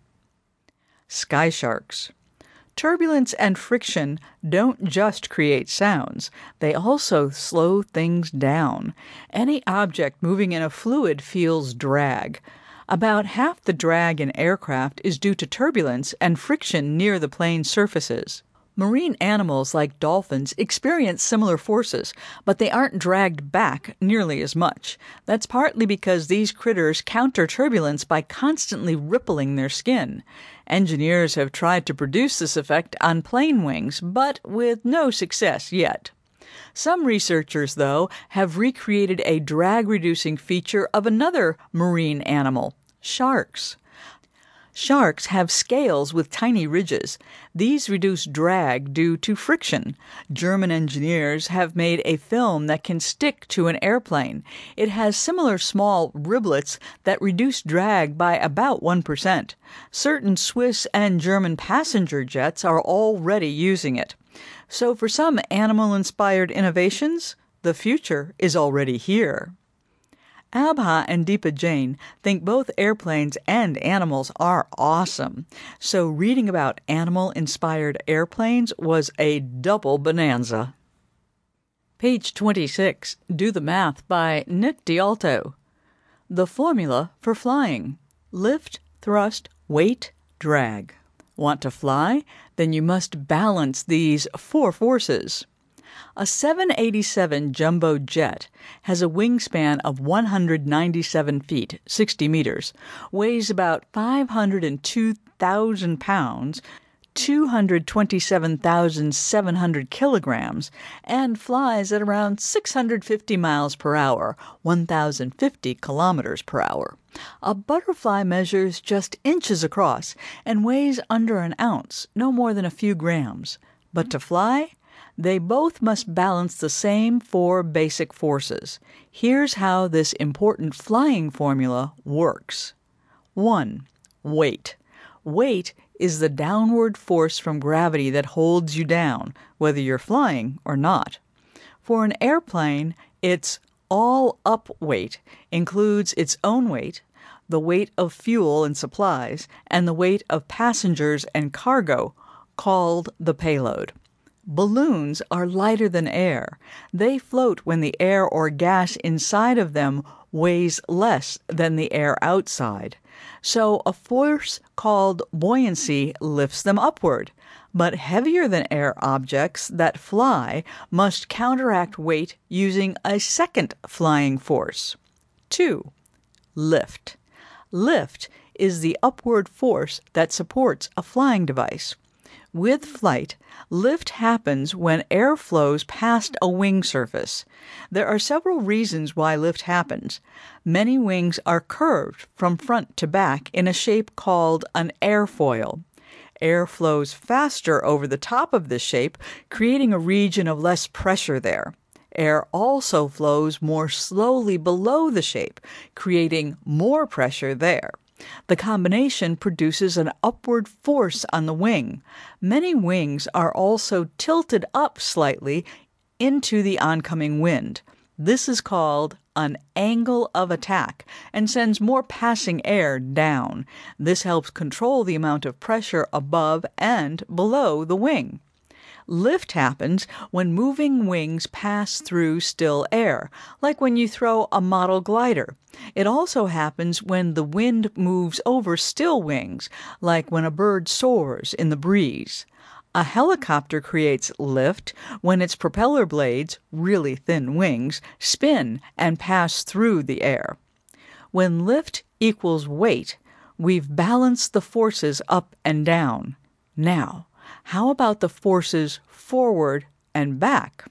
Sky sharks. Turbulence and friction don't just create sounds. They also slow things down. Any object moving in a fluid feels drag. About half the drag in aircraft is due to turbulence and friction near the plane's surfaces. Marine animals like dolphins experience similar forces, but they aren't dragged back nearly as much. That's partly because these critters counter turbulence by constantly rippling their skin. Engineers have tried to produce this effect on plane wings, but with no success yet. Some researchers, though, have recreated a drag-reducing feature of another marine animal, sharks. Sharks have scales with tiny ridges. These reduce drag due to friction. German engineers have made a film that can stick to an airplane. It has similar small riblets that reduce drag by about 1%. Certain Swiss and German passenger jets are already using it. So for some animal-inspired innovations, the future is already here. Abha and Deepa Jain think both airplanes and animals are awesome, so reading about animal-inspired airplanes was a double bonanza. Page 26, Do the Math by Nick D'Alto. The formula for flying: lift, thrust, weight, drag. Want to fly? Then you must balance these four forces. A 787 jumbo jet has a wingspan of 197 feet, 60 meters, weighs about 502,000 pounds, 227,700 kilograms, and flies at around 650 miles per hour, 1,050 kilometers per hour. A butterfly measures just inches across and weighs under an ounce, no more than a few grams. But to fly, they both must balance the same four basic forces. Here's how this important flying formula works. 1. Weight. Weight is the downward force from gravity that holds you down, whether you're flying or not. For an airplane, its all-up weight includes its own weight, the weight of fuel and supplies, and the weight of passengers and cargo, called the payload. Balloons are lighter than air. They float when the air or gas inside of them weighs less than the air outside. So a force called buoyancy lifts them upward. But heavier than air objects that fly must counteract weight using a second flying force. 2. Lift. Lift is the upward force that supports a flying device. With flight, lift happens when air flows past a wing surface. There are several reasons why lift happens. Many wings are curved from front to back in a shape called an airfoil. Air flows faster over the top of this shape, creating a region of less pressure there. Air also flows more slowly below the shape, creating more pressure there. The combination produces an upward force on the wing. Many wings are also tilted up slightly into the oncoming wind. This is called an angle of attack and sends more passing air down. This helps control the amount of pressure above and below the wing. Lift happens when moving wings pass through still air, like when you throw a model glider. It also happens when the wind moves over still wings, like when a bird soars in the breeze. A helicopter creates lift when its propeller blades, really thin wings, spin and pass through the air. When lift equals weight, we've balanced the forces up and down. Now, how about the forces forward and back?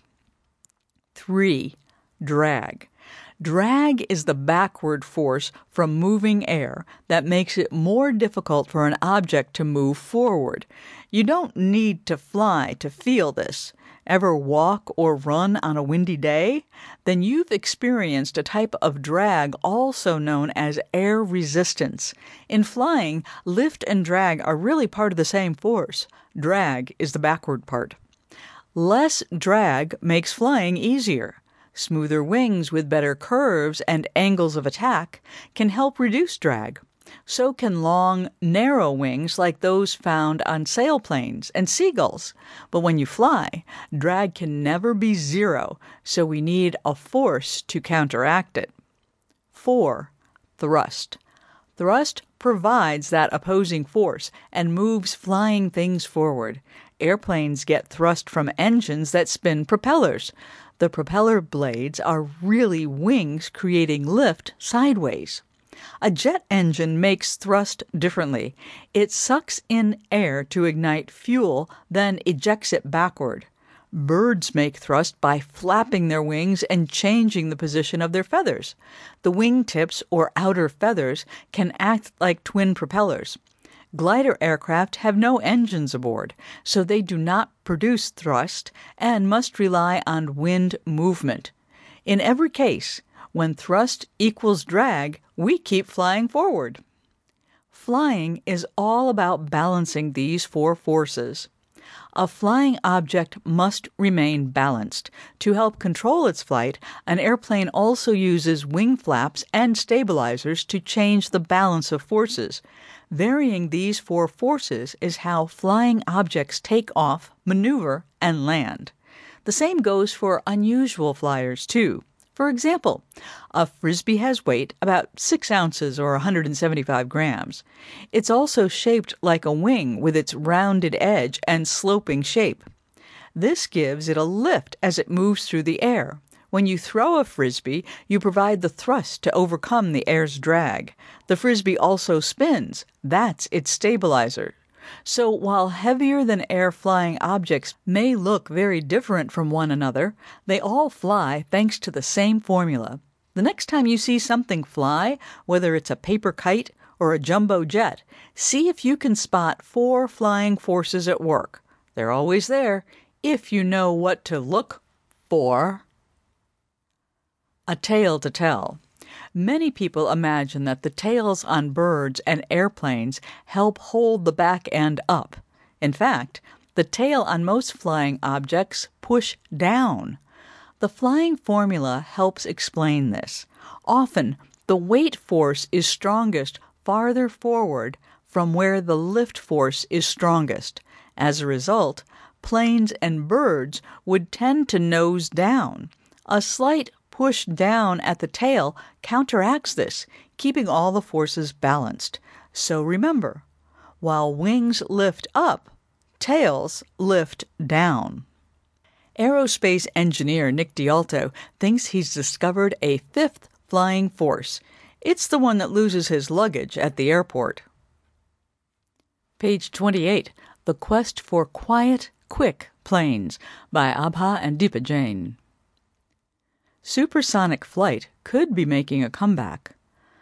3. Drag. Drag is the backward force from moving air that makes it more difficult for an object to move forward. You don't need to fly to feel this. Ever walk or run on a windy day? Then you've experienced a type of drag also known as air resistance. In flying, lift and drag are really part of the same force. Drag is the backward part. Less drag makes flying easier. Smoother wings with better curves and angles of attack can help reduce drag. So can long, narrow wings like those found on sailplanes and seagulls. But when you fly, drag can never be zero, so we need a force to counteract it. 4. Thrust. Thrust provides that opposing force and moves flying things forward. Airplanes get thrust from engines that spin propellers. The propeller blades are really wings creating lift sideways. A jet engine makes thrust differently. It sucks in air to ignite fuel, then ejects it backward. Birds make thrust by flapping their wings and changing the position of their feathers. The wing tips or outer feathers can act like twin propellers. Glider aircraft have no engines aboard, so they do not produce thrust and must rely on wind movement. In every case, when thrust equals drag, we keep flying forward. Flying is all about balancing these four forces. A flying object must remain balanced. To help control its flight, an airplane also uses wing flaps and stabilizers to change the balance of forces. Varying these four forces is how flying objects take off, maneuver, and land. The same goes for unusual flyers, too. For example, a Frisbee has weight about 6 ounces or 175 grams. It's also shaped like a wing with its rounded edge and sloping shape. This gives it a lift as it moves through the air. When you throw a Frisbee, you provide the thrust to overcome the air's drag. The Frisbee also spins. That's its stabilizer. So while heavier than air flying objects may look very different from one another, they all fly thanks to the same formula. The next time you see something fly, whether it's a paper kite or a jumbo jet, see if you can spot 4 flying forces at work. They're always there if you know what to look for. A tale to tell. Many people imagine that the tails on birds and airplanes help hold the back end up. In fact, the tail on most flying objects push down. The flying formula helps explain this. Often, the weight force is strongest farther forward from where the lift force is strongest. As a result, planes and birds would tend to nose down. A slight push down at the tail counteracts this, keeping all the forces balanced. So remember, while wings lift up, tails lift down. Aerospace engineer Nick D'Alto thinks he's discovered a 5th flying force. It's the one that loses his luggage at the airport. Page 28, The Quest for Quiet, Quick Planes by Abha and Deepa Jain. Supersonic flight could be making a comeback.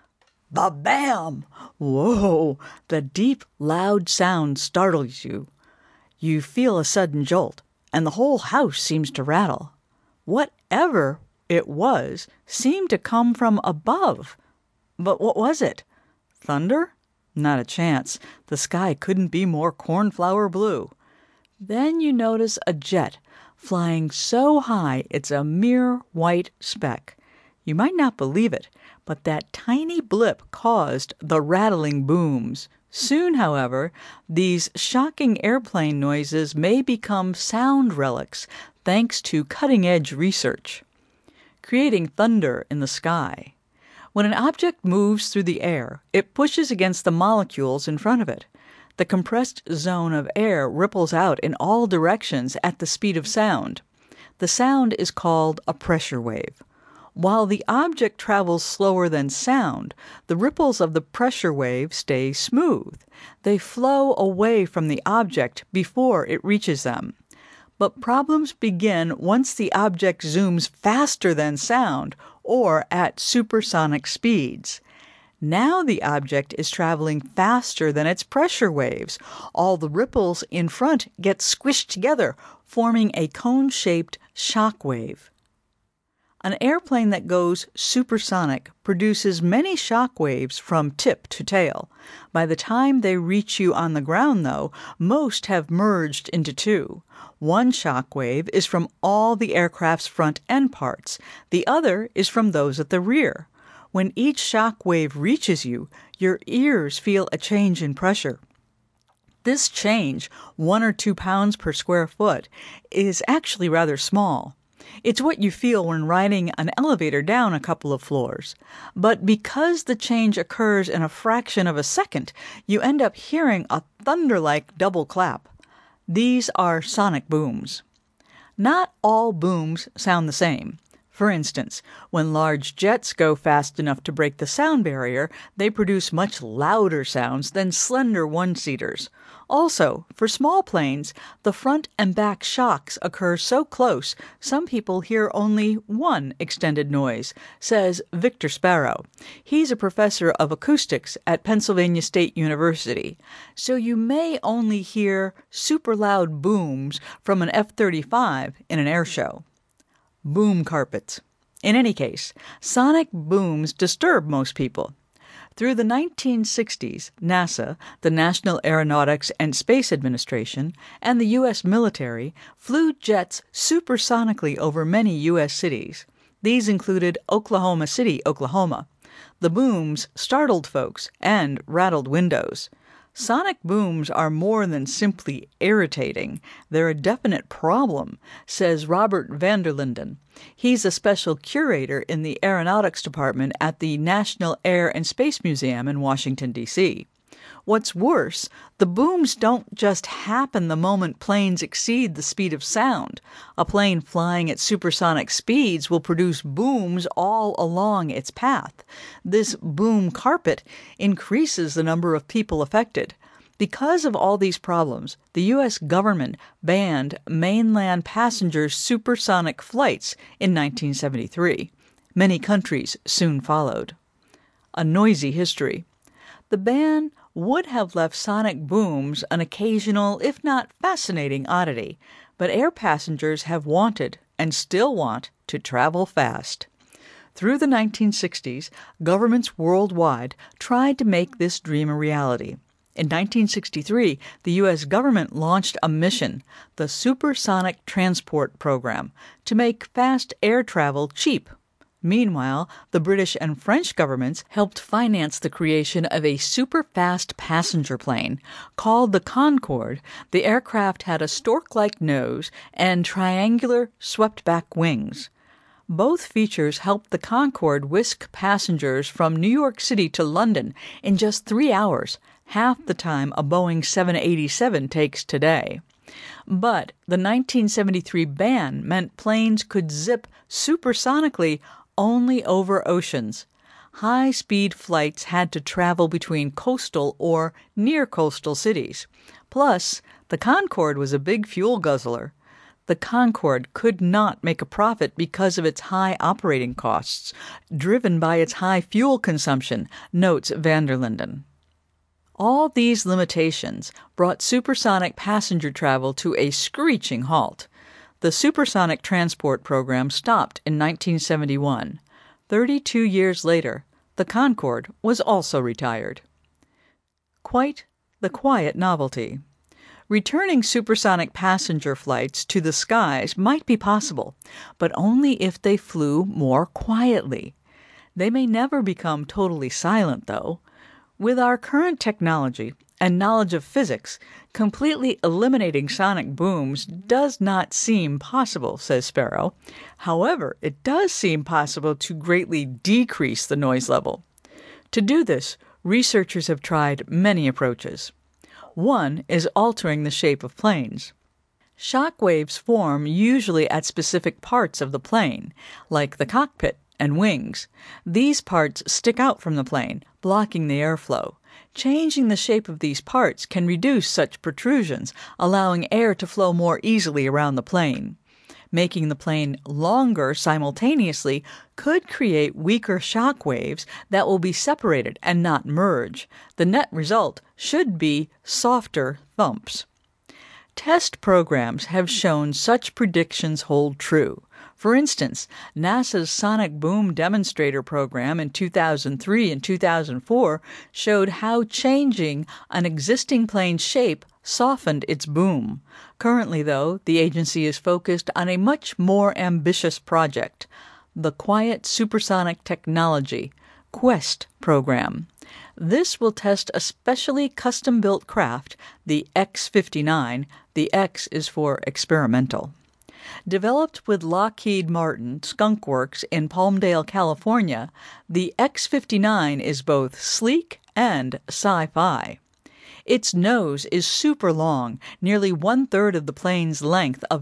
Ba-bam! Whoa! The deep, loud sound startles you. You feel a sudden jolt, and the whole house seems to rattle. Whatever it was seemed to come from above. But what was it? Thunder? Not a chance. The sky couldn't be more cornflower blue. Then you notice a jet flying so high it's a mere white speck. You might not believe it, but that tiny blip caused the rattling booms. Soon, however, these shocking airplane noises may become sound relics thanks to cutting-edge research. Creating thunder in the sky. When an object moves through the air, it pushes against the molecules in front of it. The compressed zone of air ripples out in all directions at the speed of sound. The sound is called a pressure wave. While the object travels slower than sound, the ripples of the pressure wave stay smooth. They flow away from the object before it reaches them. But problems begin once the object zooms faster than sound or at supersonic speeds. Now the object is traveling faster than its pressure waves. All the ripples in front get squished together, forming a cone-shaped shock wave. An airplane that goes supersonic produces many shock waves from tip to tail. By the time they reach you on the ground, though, most have merged into 2. One shock wave is from all the aircraft's front end parts. The other is from those at the rear. When each shock wave reaches you, your ears feel a change in pressure. This change, 1 or 2 pounds per square foot, is actually rather small. It's what you feel when riding an elevator down a couple of floors. But because the change occurs in a fraction of a second, you end up hearing a thunder-like double clap. These are sonic booms. Not all booms sound the same. For instance, when large jets go fast enough to break the sound barrier, they produce much louder sounds than slender one-seaters. Also, for small planes, the front and back shocks occur so close, some people hear only one extended noise, says Victor Sparrow. He's a professor of acoustics at Pennsylvania State University. So you may only hear super loud booms from an F-35 in an air show. Boom carpets. In any case, sonic booms disturb most people. Through the 1960s, NASA, the National Aeronautics and Space Administration, and the U.S. military flew jets supersonically over many U.S. cities. These included Oklahoma City, Oklahoma. The booms startled folks and rattled windows. Sonic booms are more than simply irritating. They're a definite problem, says Robert van der Linden. He's a special curator in the Aeronautics Department at the National Air and Space Museum in Washington, D.C. What's worse, the booms don't just happen the moment planes exceed the speed of sound. A plane flying at supersonic speeds will produce booms all along its path. This boom carpet increases the number of people affected. Because of all these problems, the U.S. government banned mainland passenger supersonic flights in 1973. Many countries soon followed. A noisy history. The ban would have left sonic booms an occasional, if not fascinating, oddity, but air passengers have wanted, and still want, to travel fast. Through the 1960s, governments worldwide tried to make this dream a reality. In 1963, the U.S. government launched a mission, the Supersonic Transport Program, to make fast air travel cheap. Meanwhile, the British and French governments helped finance the creation of a super-fast passenger plane. Called the Concorde, the aircraft had a stork-like nose and triangular, swept-back wings. Both features helped the Concorde whisk passengers from New York City to London in just 3 hours, half the time a Boeing 787 takes today. But the 1973 ban meant planes could zip supersonically only over oceans. High-speed flights had to travel between coastal or near-coastal cities. Plus, the Concorde was a big fuel guzzler. The Concorde could not make a profit because of its high operating costs, driven by its high fuel consumption, notes van der Linden. All these limitations brought supersonic passenger travel to a screeching halt. The Supersonic Transport Program stopped in 1971. 32 years later, the Concorde was also retired. Quite the quiet novelty. Returning supersonic passenger flights to the skies might be possible, but only if they flew more quietly. They may never become totally silent, though. With our current technology and knowledge of physics, completely eliminating sonic booms does not seem possible, says Sparrow. However, it does seem possible to greatly decrease the noise level. To do this, researchers have tried many approaches. One is altering the shape of planes. Shock waves form usually at specific parts of the plane, like the cockpit and wings. These parts stick out from the plane, blocking the airflow. Changing the shape of these parts can reduce such protrusions, allowing air to flow more easily around the plane. Making the plane longer simultaneously could create weaker shock waves that will be separated and not merge. The net result should be softer thumps. Test programs have shown such predictions hold true. For instance, NASA's Sonic Boom Demonstrator program in 2003 and 2004 showed how changing an existing plane's shape softened its boom. Currently, though, the agency is focused on a much more ambitious project, the Quiet Supersonic Technology, QUEST program. This will test a specially custom-built craft, the X-59. The X is for experimental. Developed with Lockheed Martin Skunk Works in Palmdale, California, the X-59 is both sleek and sci-fi. Its nose is super long, nearly 1/3 of the plane's length of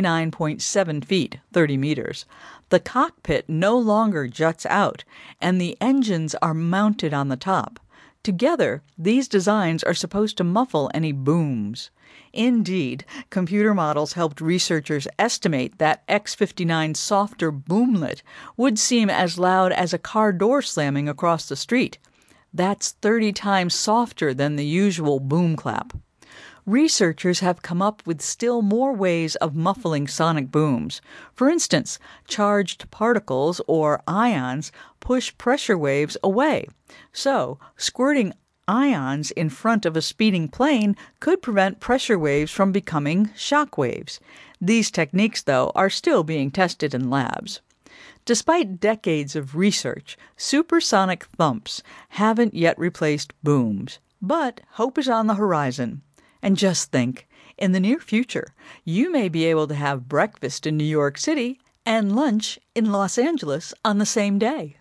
99.7 feet, 30 meters. The cockpit no longer juts out, and the engines are mounted on the top. Together, these designs are supposed to muffle any booms. Indeed, computer models helped researchers estimate that X-59's softer boomlet would seem as loud as a car door slamming across the street. That's 30 times softer than the usual boom clap. Researchers have come up with still more ways of muffling sonic booms. For instance, charged particles, or ions, push pressure waves away. So, squirting ions in front of a speeding plane could prevent pressure waves from becoming shock waves. These techniques, though, are still being tested in labs. Despite decades of research, supersonic thumps haven't yet replaced booms. But hope is on the horizon. And just think, in the near future, you may be able to have breakfast in New York City and lunch in Los Angeles on the same day.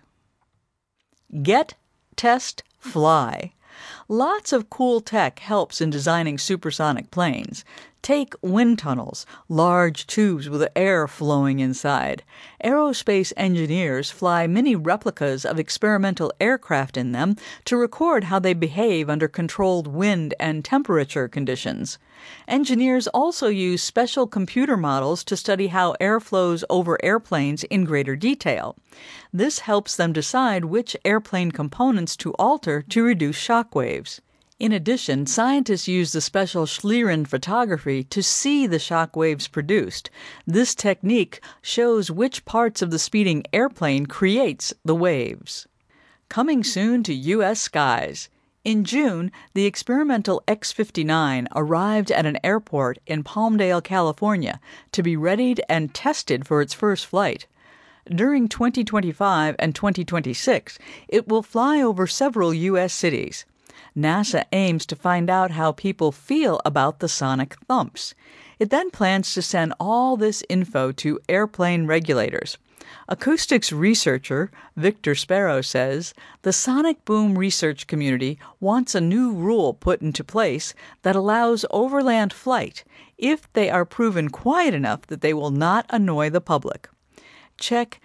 Get, test, fly. Lots of cool tech helps in designing supersonic planes. Take wind tunnels, large tubes with air flowing inside. Aerospace engineers fly mini replicas of experimental aircraft in them to record how they behave under controlled wind and temperature conditions. Engineers also use special computer models to study how air flows over airplanes in greater detail. This helps them decide which airplane components to alter to reduce shock waves. In addition, scientists use the special Schlieren photography to see the shock waves produced. This technique shows which parts of the speeding airplane creates the waves. Coming soon to U.S. skies. In June, the experimental X-59 arrived at an airport in Palmdale, California, to be readied and tested for its first flight. During 2025 and 2026, it will fly over several U.S. cities. NASA aims to find out how people feel about the sonic thumps. It then plans to send all this info to airplane regulators. Acoustics researcher Victor Sparrow says the sonic boom research community wants a new rule put into place that allows overland flight if they are proven quiet enough that they will not annoy the public. Check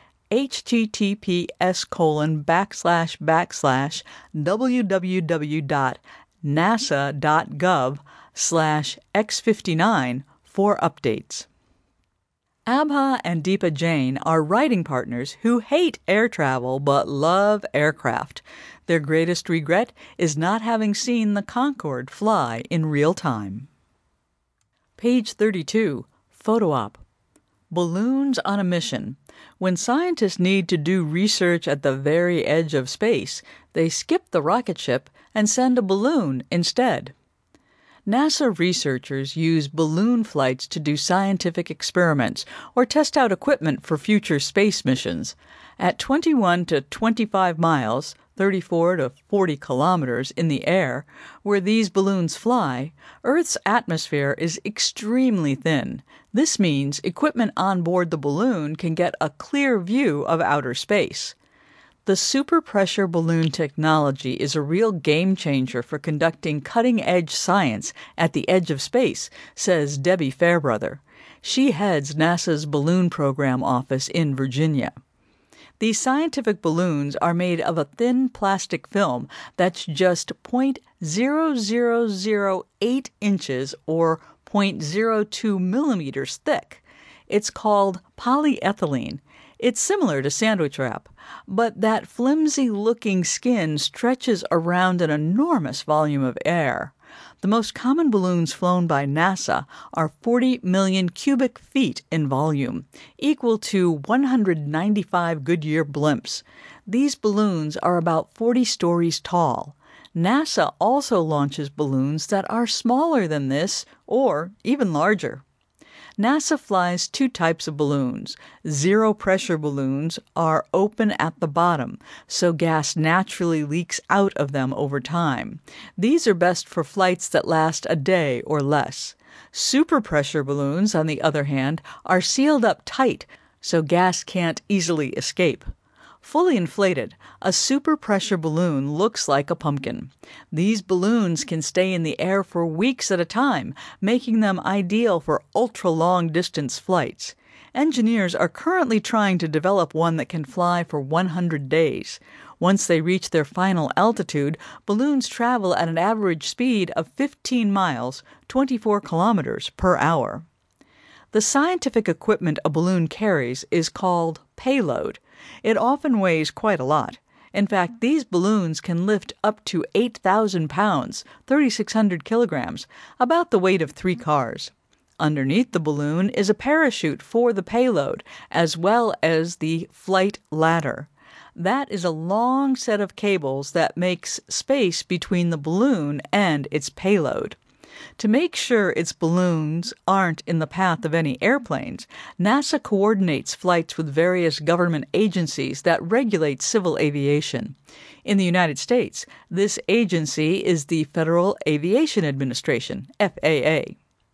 https://www.nasa.gov/X59 for updates. Abha and Deepa Jain are writing partners who hate air travel but love aircraft. Their greatest regret is not having seen the Concorde fly in real time. Page 32. Photo op. Balloons on a mission. When scientists need to do research at the very edge of space, they skip the rocket ship and send a balloon instead. NASA researchers use balloon flights to do scientific experiments or test out equipment for future space missions. At 21 to 25 miles, 34 to 40 kilometers in the air, where these balloons fly, Earth's atmosphere is extremely thin. This means equipment on board the balloon can get a clear view of outer space. The superpressure balloon technology is a real game changer for conducting cutting-edge science at the edge of space, says Debbie Fairbrother. She heads NASA's Balloon Program Office in Virginia. These scientific balloons are made of a thin plastic film that's just 0.0008 inches or 0.02 millimeters thick. It's called polyethylene. It's similar to sandwich wrap, but that flimsy-looking skin stretches around an enormous volume of air. The most common balloons flown by NASA are 40 million cubic feet in volume, equal to 195 Goodyear blimps. These balloons are about 40 stories tall. NASA also launches balloons that are smaller than this or even larger. NASA flies two types of balloons. Zero-pressure balloons are open at the bottom, so gas naturally leaks out of them over time. These are best for flights that last a day or less. Superpressure balloons, on the other hand, are sealed up tight, so gas can't easily escape. Fully inflated, a superpressure balloon looks like a pumpkin. These balloons can stay in the air for weeks at a time, making them ideal for ultra-long-distance flights. Engineers are currently trying to develop one that can fly for 100 days. Once they reach their final altitude, balloons travel at an average speed of 15 miles, 24 kilometers per hour. The scientific equipment a balloon carries is called payload. It often weighs quite a lot. In fact, these balloons can lift up to 8,000 pounds, 3,600 kilograms, about the weight of 3 cars. Underneath the balloon is a parachute for the payload, as well as the flight ladder. That is a long set of cables that makes space between the balloon and its payload. To make sure its balloons aren't in the path of any airplanes, NASA coordinates flights with various government agencies that regulate civil aviation. In the United States, this agency is the Federal Aviation Administration, FAA.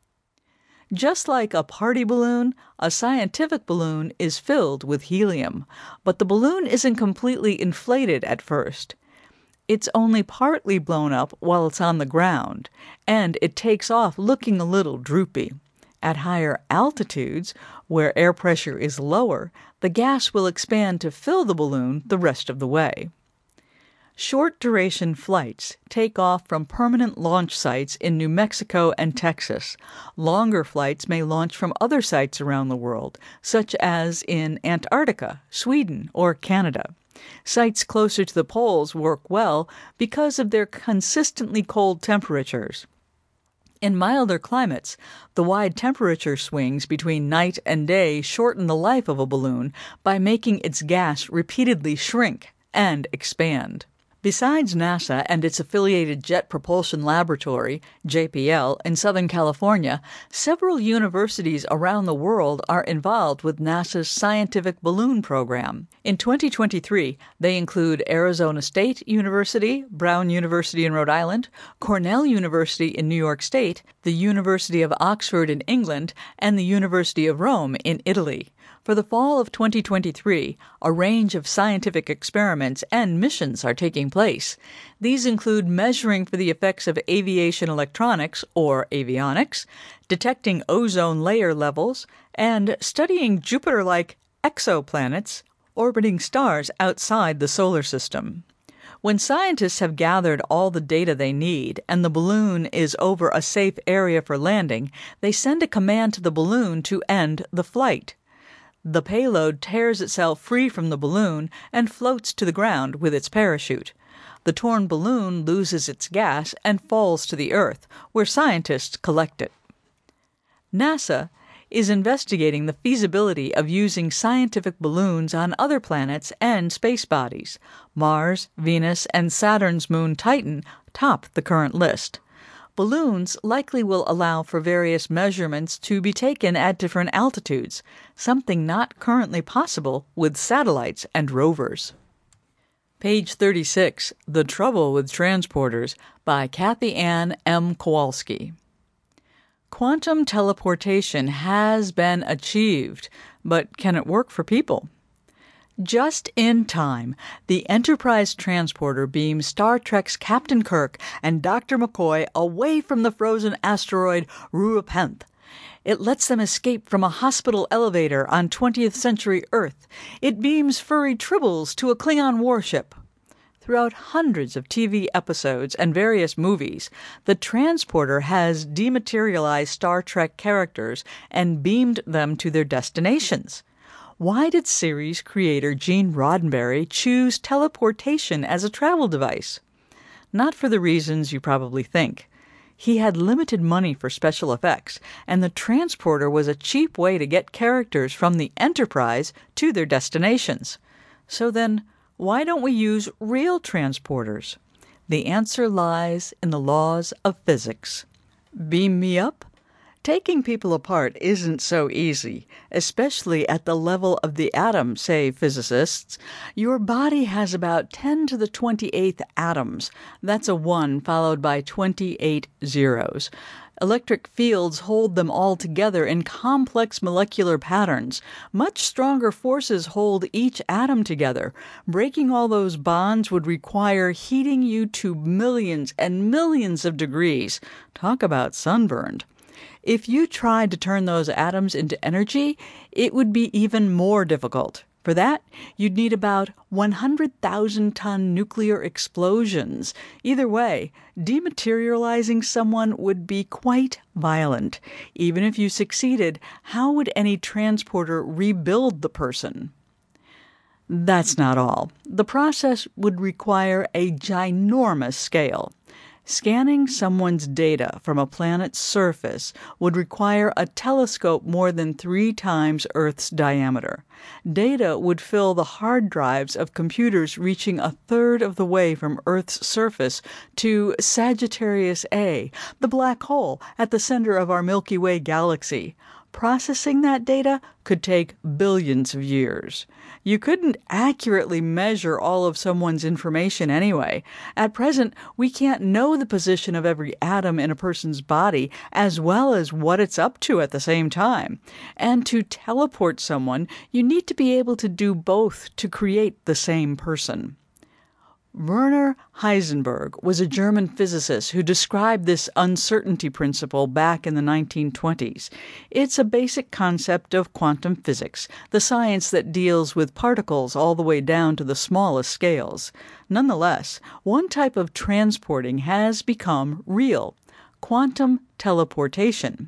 Just like a party balloon, a scientific balloon is filled with helium, but the balloon isn't completely inflated at first. It's only partly blown up while it's on the ground, and it takes off looking a little droopy. At higher altitudes, where air pressure is lower, the gas will expand to fill the balloon the rest of the way. Short-duration flights take off from permanent launch sites in New Mexico and Texas. Longer flights may launch from other sites around the world, such as in Antarctica, Sweden, or Canada. Sites closer to the poles work well because of their consistently cold temperatures. In milder climates, the wide temperature swings between night and day shorten the life of a balloon by making its gas repeatedly shrink and expand. Besides NASA and its affiliated Jet Propulsion Laboratory, JPL, in Southern California, several universities around the world are involved with NASA's scientific balloon program. In 2023, they include Arizona State University, Brown University in Rhode Island, Cornell University in New York State, the University of Oxford in England, and the University of Rome in Italy. For the fall of 2023, a range of scientific experiments and missions are taking place. These include measuring for the effects of aviation electronics, or avionics, detecting ozone layer levels, and studying Jupiter-like exoplanets orbiting stars outside the solar system. When scientists have gathered all the data they need and the balloon is over a safe area for landing, they send a command to the balloon to end the flight. The payload tears itself free from the balloon and floats to the ground with its parachute. The torn balloon loses its gas and falls to the Earth, where scientists collect it. NASA is investigating the feasibility of using scientific balloons on other planets and space bodies. Mars, Venus, and Saturn's moon Titan top the current list. Balloons likely will allow for various measurements to be taken at different altitudes, something not currently possible with satellites and rovers. Page 36, The Trouble with Transporters, by Kathy Ann M. Kowalski. Quantum teleportation has been achieved, but can it work for people? Just in time, the Enterprise transporter beams Star Trek's Captain Kirk and Dr. McCoy away from the frozen asteroid Ruapenth. It lets them escape from a hospital elevator on 20th century Earth. It beams furry tribbles to a Klingon warship. Throughout hundreds of TV episodes and various movies, the transporter has dematerialized Star Trek characters and beamed them to their destinations. Why did series creator Gene Roddenberry choose teleportation as a travel device? Not for the reasons you probably think. He had limited money for special effects, and the transporter was a cheap way to get characters from the Enterprise to their destinations. So then, why don't we use real transporters? The answer lies in the laws of physics. Beam me up? Taking people apart isn't so easy, especially at the level of the atom, say physicists. Your body has about 10 to the 28th atoms. That's a 1 followed by 28 zeros. Electric fields hold them all together in complex molecular patterns. Much stronger forces hold each atom together. Breaking all those bonds would require heating you to millions and millions of degrees. Talk about sunburned. If you tried to turn those atoms into energy, it would be even more difficult. For that, you'd need about 100,000-ton nuclear explosions. Either way, dematerializing someone would be quite violent. Even if you succeeded, how would any transporter rebuild the person? That's not all. The process would require a ginormous scale. Scanning someone's data from a planet's surface would require a telescope more than 3 times Earth's diameter. Data would fill the hard drives of computers reaching a third of the way from Earth's surface to Sagittarius A, the black hole at the center of our Milky Way galaxy. Processing that data could take billions of years. You couldn't accurately measure all of someone's information anyway. At present, we can't know the position of every atom in a person's body as well as what it's up to at the same time. And to teleport someone, you need to be able to do both to create the same person. Werner Heisenberg was a German physicist who described this uncertainty principle back in the 1920s. It's a basic concept of quantum physics, the science that deals with particles all the way down to the smallest scales. Nonetheless, one type of transporting has become real: quantum teleportation.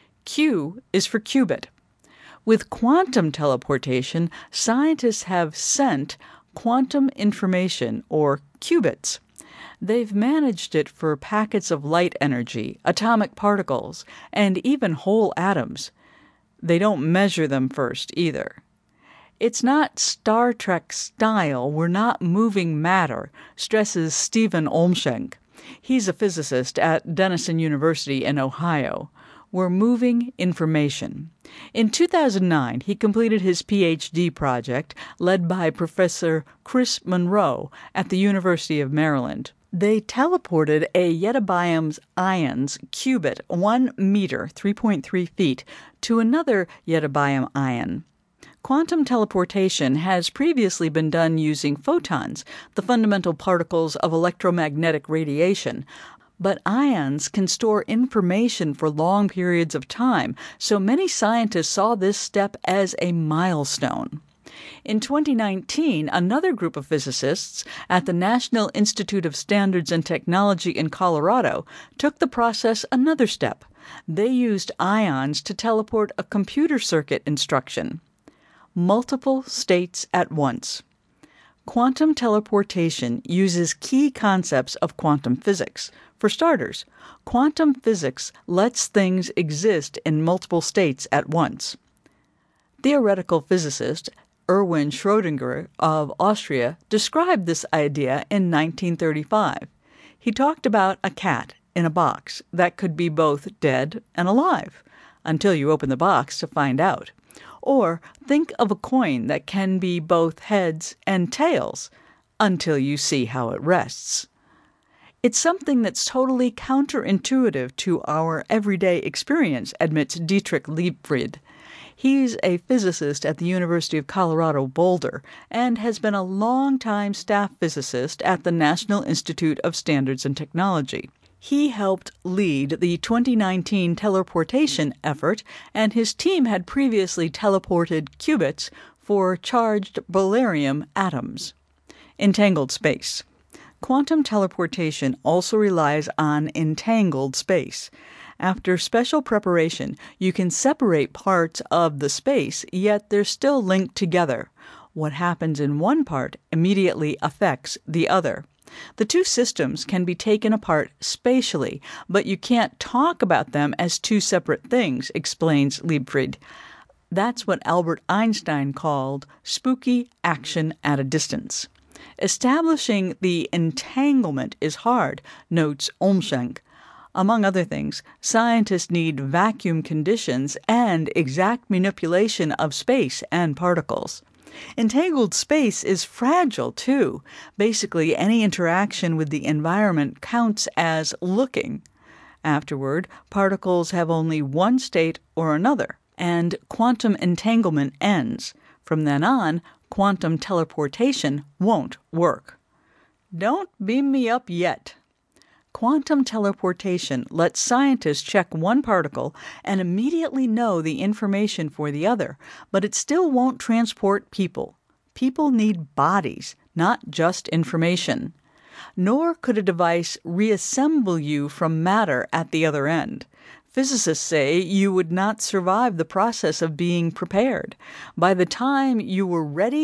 Q is for qubit. With quantum teleportation, scientists have sent quantum information, or qubits. They've managed it for packets of light energy, atomic particles, and even whole atoms. They don't measure them first, either. It's not Star Trek style, we're not moving matter, stresses Stephen Olmshenk. He's a physicist at Denison University in Ohio. We're moving information. In 2009, he completed his PhD project, led by Professor Chris Monroe at the University of Maryland. They teleported a ytterbium's ions qubit 1 meter, 3.3 feet, to another ytterbium ion. Quantum teleportation has previously been done using photons, the fundamental particles of electromagnetic radiation. But ions can store information for long periods of time, so many scientists saw this step as a milestone. In 2019, another group of physicists at the National Institute of Standards and Technology in Colorado took the process another step. They used ions to teleport a computer circuit instruction: multiple states at once. Quantum teleportation uses key concepts of quantum physics. For starters, quantum physics lets things exist in multiple states at once. Theoretical physicist Erwin Schrödinger of Austria described this idea in 1935. He talked about a cat in a box that could be both dead and alive, until you open the box to find out. Or think of a coin that can be both heads and tails, until you see how it rests. It's something that's totally counterintuitive to our everyday experience, admits Dietrich Liebfried. He's a physicist at the University of Colorado Boulder and has been a long-time staff physicist at the National Institute of Standards and Technology. He helped lead the 2019 teleportation effort, and his team had previously teleported qubits for charged beryllium atoms. Entangled space. Quantum teleportation also relies on entangled space. After special preparation, you can separate parts of the space, yet they're still linked together. What happens in one part immediately affects the other. The two systems can be taken apart spatially, but you can't talk about them as two separate things, explains Liebfried. That's what Albert Einstein called spooky action at a distance. Establishing the entanglement is hard, notes Olmshenk. Among other things, scientists need vacuum conditions and exact manipulation of space and particles. Entangled space is fragile, too. Basically, any interaction with the environment counts as looking. Afterward, particles have only one state or another, and quantum entanglement ends. From then on, quantum teleportation won't work. Don't beam me up yet. Quantum teleportation lets scientists check one particle and immediately know the information for the other, but it still won't transport people. People need bodies, not just information. Nor could a device reassemble you from matter at the other end. Physicists say you would not survive the process of being prepared. By the time you were ready,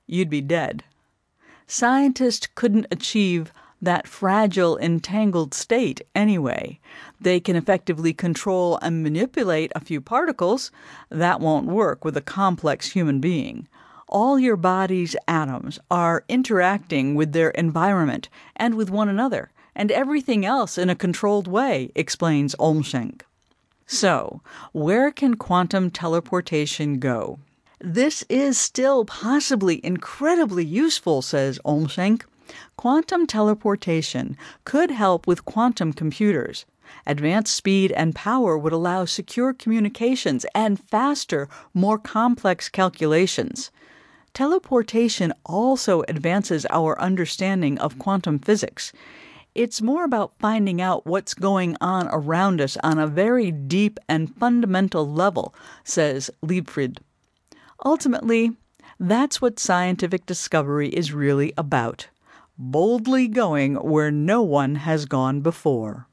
you'd be dead. Scientists couldn't achieve that fragile, entangled state anyway. They can effectively control and manipulate a few particles. That won't work with a complex human being. All your body's atoms are interacting with their environment and with one another, and everything else in a controlled way, explains Olmshenk. So, where can quantum teleportation go? This is still possibly incredibly useful, says Olmshenk. Quantum teleportation could help with quantum computers. Advanced speed and power would allow secure communications and faster, more complex calculations. Teleportation also advances our understanding of quantum physics. It's more about finding out what's going on around us on a very deep and fundamental level, says Liebfried. Ultimately, that's what scientific discovery is really about. Boldly going where no one has gone before.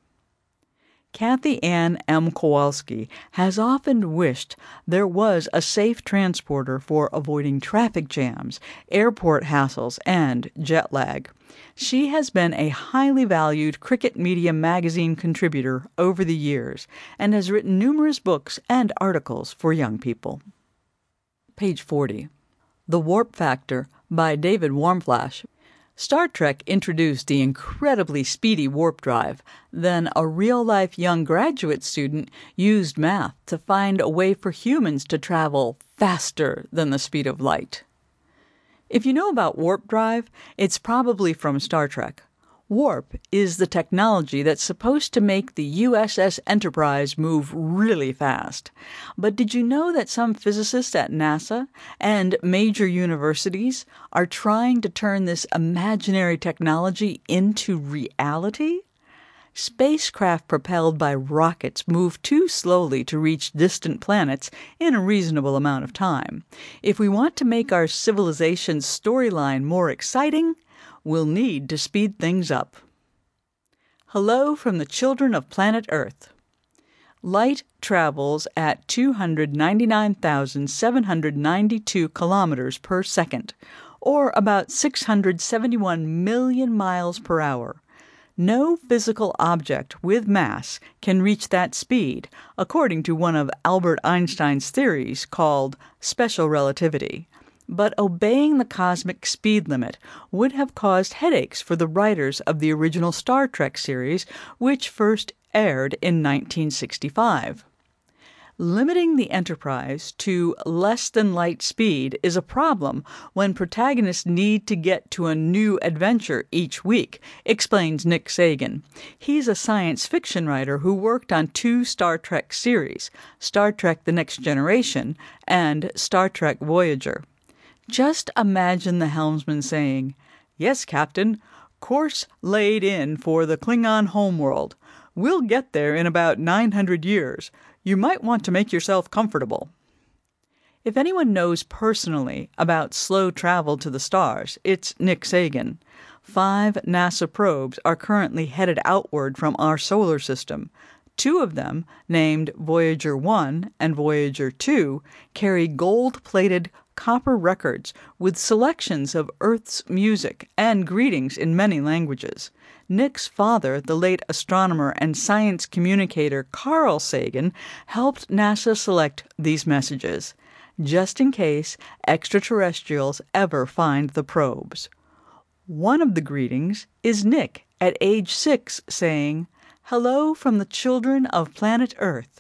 Kathy Ann M. Kowalski has often wished there was a safe transporter for avoiding traffic jams, airport hassles, and jet lag. She has been a highly valued Cricket Media magazine contributor over the years and has written numerous books and articles for young people. Page 40. The Warp Factor by David Warmflash. Star Trek introduced the incredibly speedy warp drive. Then a real-life young graduate student used math to find a way for humans to travel faster than the speed of light. If you know about warp drive, it's probably from Star Trek. Warp is the technology that's supposed to make the USS Enterprise move really fast. But did you know that some physicists at NASA and major universities are trying to turn this imaginary technology into reality? Spacecraft propelled by rockets move too slowly to reach distant planets in a reasonable amount of time. If we want to make our civilization's storyline more exciting, we'll need to speed things up. Hello from the children of planet Earth. Light travels at 299,792 kilometers per second, or about 671 million miles per hour. No physical object with mass can reach that speed, according to one of Albert Einstein's theories called special relativity. But obeying the cosmic speed limit would have caused headaches for the writers of the original Star Trek series, which first aired in 1965. Limiting the Enterprise to less-than-light speed is a problem when protagonists need to get to a new adventure each week, explains Nick Sagan. He's a science fiction writer who worked on 2 Star Trek series, Star Trek The Next Generation and Star Trek Voyager. Just imagine the helmsman saying, "Yes, Captain, course laid in for the Klingon homeworld. We'll get there in about 900 years. You might want to make yourself comfortable." If anyone knows personally about slow travel to the stars, it's Nick Sagan. 5 NASA probes are currently headed outward from our solar system. 2 of them, named Voyager 1 and Voyager 2, carry gold-plated copper records with selections of Earth's music and greetings in many languages. Nick's father, the late astronomer and science communicator Carl Sagan, helped NASA select these messages, just in case extraterrestrials ever find the probes. One of the greetings is Nick at age 6 saying, "Hello from the children of planet Earth."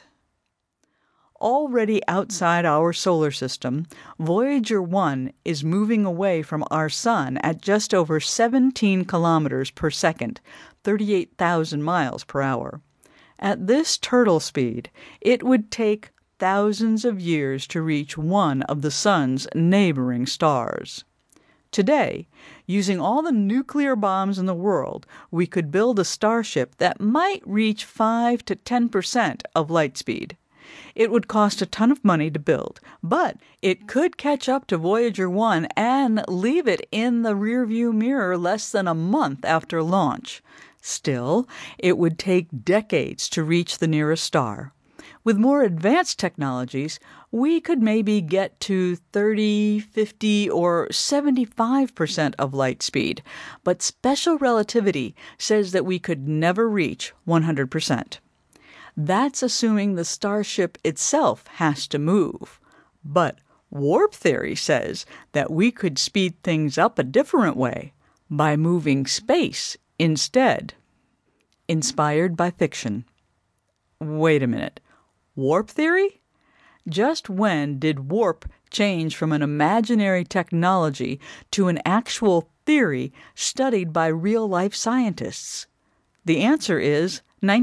Already outside our solar system, Voyager 1 is moving away from our sun at just over 17 kilometers per second, 38,000 miles per hour. At this turtle speed, it would take thousands of years to reach one of the sun's neighboring stars. Today, using all the nuclear bombs in the world, we could build a starship that might reach 5 to 10% of light speed. It would cost a ton of money to build, but it could catch up to Voyager 1 and leave it in the rearview mirror less than a month after launch. Still, it would take decades to reach the nearest star. With more advanced technologies, we could maybe get to 30, 50, or 75% of light speed, but special relativity says that we could never reach 100%. That's assuming the starship itself has to move. But warp theory says that we could speed things up a different way, by moving space instead. Inspired by fiction. Wait a minute. Warp theory? Just when did warp change from an imaginary technology to an actual theory studied by real-life scientists? The answer is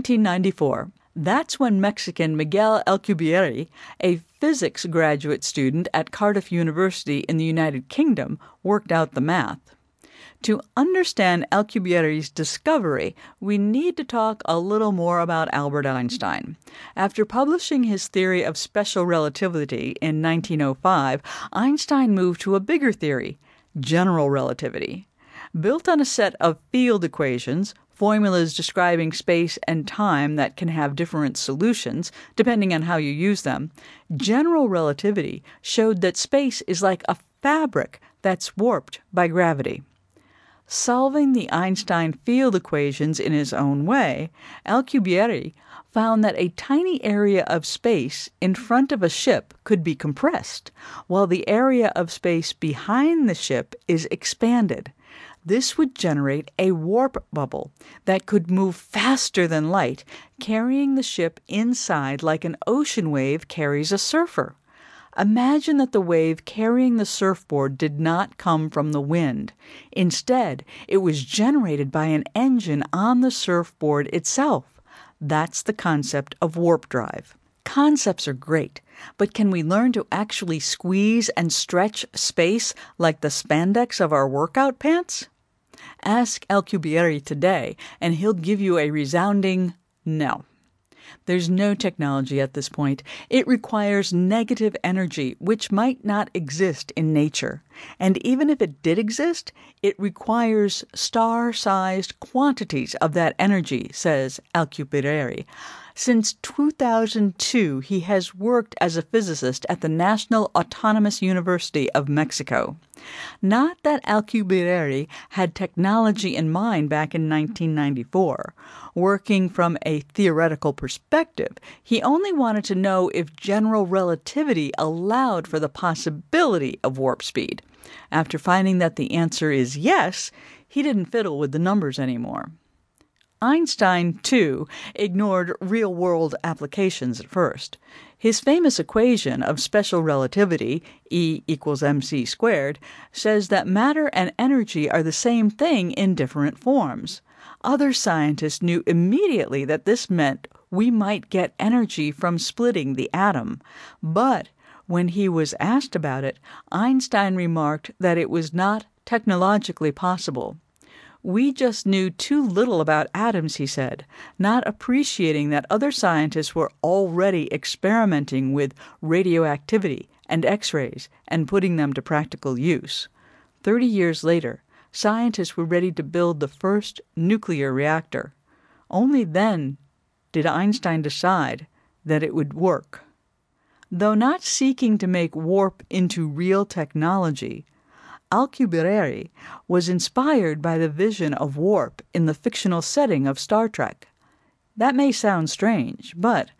1994. That's when Mexican Miguel Alcubierre, a physics graduate student at Cardiff University in the United Kingdom, worked out the math. To understand Alcubierre's discovery, we need to talk a little more about Albert Einstein. After publishing his theory of special relativity in 1905, Einstein moved to a bigger theory, general relativity. Built on a set of field equations, formulas describing space and time that can have different solutions depending on how you use them, general relativity showed that space is like a fabric that's warped by gravity. Solving the Einstein field equations in his own way, Alcubierre found that a tiny area of space in front of a ship could be compressed, while the area of space behind the ship is expanded. This would generate a warp bubble that could move faster than light, carrying the ship inside like an ocean wave carries a surfer. Imagine that the wave carrying the surfboard did not come from the wind. Instead, it was generated by an engine on the surfboard itself. That's the concept of warp drive. Concepts are great, but can we learn to actually squeeze and stretch space like the spandex of our workout pants? Ask Alcubierre today, and he'll give you a resounding no. There's no technology at this point. It requires negative energy, which might not exist in nature. And even if it did exist, it requires star-sized quantities of that energy, says Alcubierre. Since 2002, he has worked as a physicist at the National Autonomous University of Mexico. Not that Alcubierre had technology in mind back in 1994. Working from a theoretical perspective, he only wanted to know if general relativity allowed for the possibility of warp speed. After finding that the answer is yes, he didn't fiddle with the numbers anymore. Einstein, too, ignored real-world applications at first. His famous equation of special relativity, E equals mc squared, says that matter and energy are the same thing in different forms. Other scientists knew immediately that this meant we might get energy from splitting the atom. But when he was asked about it, Einstein remarked that it was not technologically possible. We just knew too little about atoms, he said, not appreciating that other scientists were already experimenting with radioactivity and X-rays and putting them to practical use. 30 years later, scientists were ready to build the first nuclear reactor. Only then did Einstein decide that it would work. Though not seeking to make warp into real technology, Alcubierre was inspired by the vision of warp in the fictional setting of Star Trek. That may sound strange, but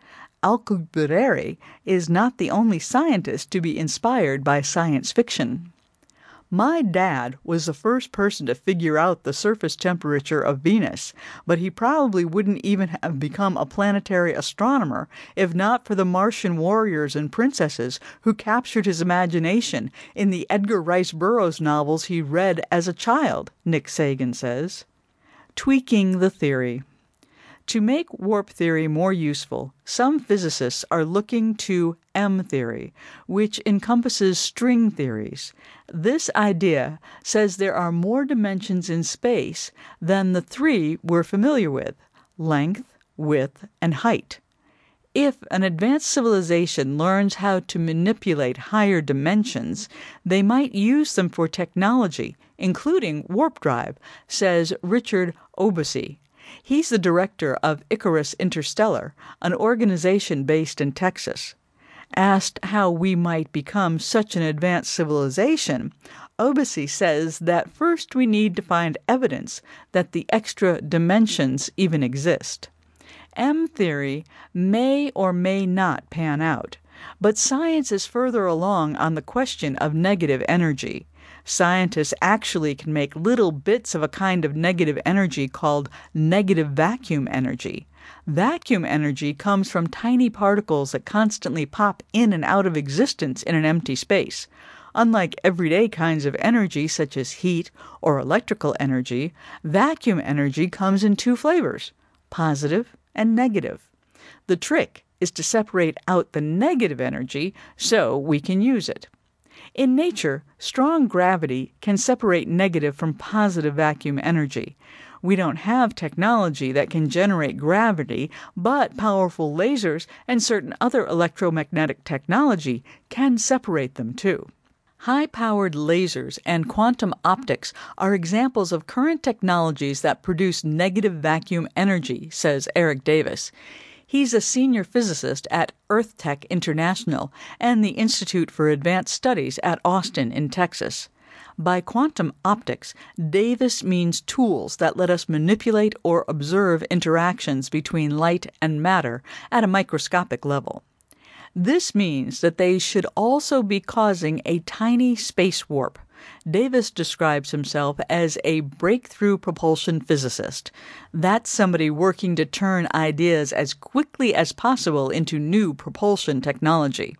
Alcubierre is not the only scientist to be inspired by science fiction. My dad was the first person to figure out the surface temperature of Venus, but he probably wouldn't even have become a planetary astronomer if not for the Martian warriors and princesses who captured his imagination in the Edgar Rice Burroughs novels he read as a child, Nick Sagan says. Tweaking the theory. To make warp theory more useful, some physicists are looking to M-theory, which encompasses string theories. This idea says there are more dimensions in space than the three we're familiar with: length, width, and height. If an advanced civilization learns how to manipulate higher dimensions, they might use them for technology, including warp drive, says Richard Obosi. He's the director of Icarus Interstellar, an organization based in Texas. Asked how we might become such an advanced civilization, Obasi says that first we need to find evidence that the extra dimensions even exist. M theory may or may not pan out, but science is further along on the question of negative energy. Scientists actually can make little bits of a kind of negative energy called negative vacuum energy. Vacuum energy comes from tiny particles that constantly pop in and out of existence in an empty space. Unlike everyday kinds of energy such as heat or electrical energy, vacuum energy comes in two flavors, positive and negative. The trick is to separate out the negative energy so we can use it. In nature, strong gravity can separate negative from positive vacuum energy. We don't have technology that can generate gravity, but powerful lasers and certain other electromagnetic technology can separate them too. High-powered lasers and quantum optics are examples of current technologies that produce negative vacuum energy, says Eric Davis. He's a senior physicist at EarthTech International and the Institute for Advanced Studies at Austin in Texas. By quantum optics, Davis means tools that let us manipulate or observe interactions between light and matter at a microscopic level. This means that they should also be causing a tiny space warp. Davis describes himself as a breakthrough propulsion physicist. That's somebody working to turn ideas as quickly as possible into new propulsion technology.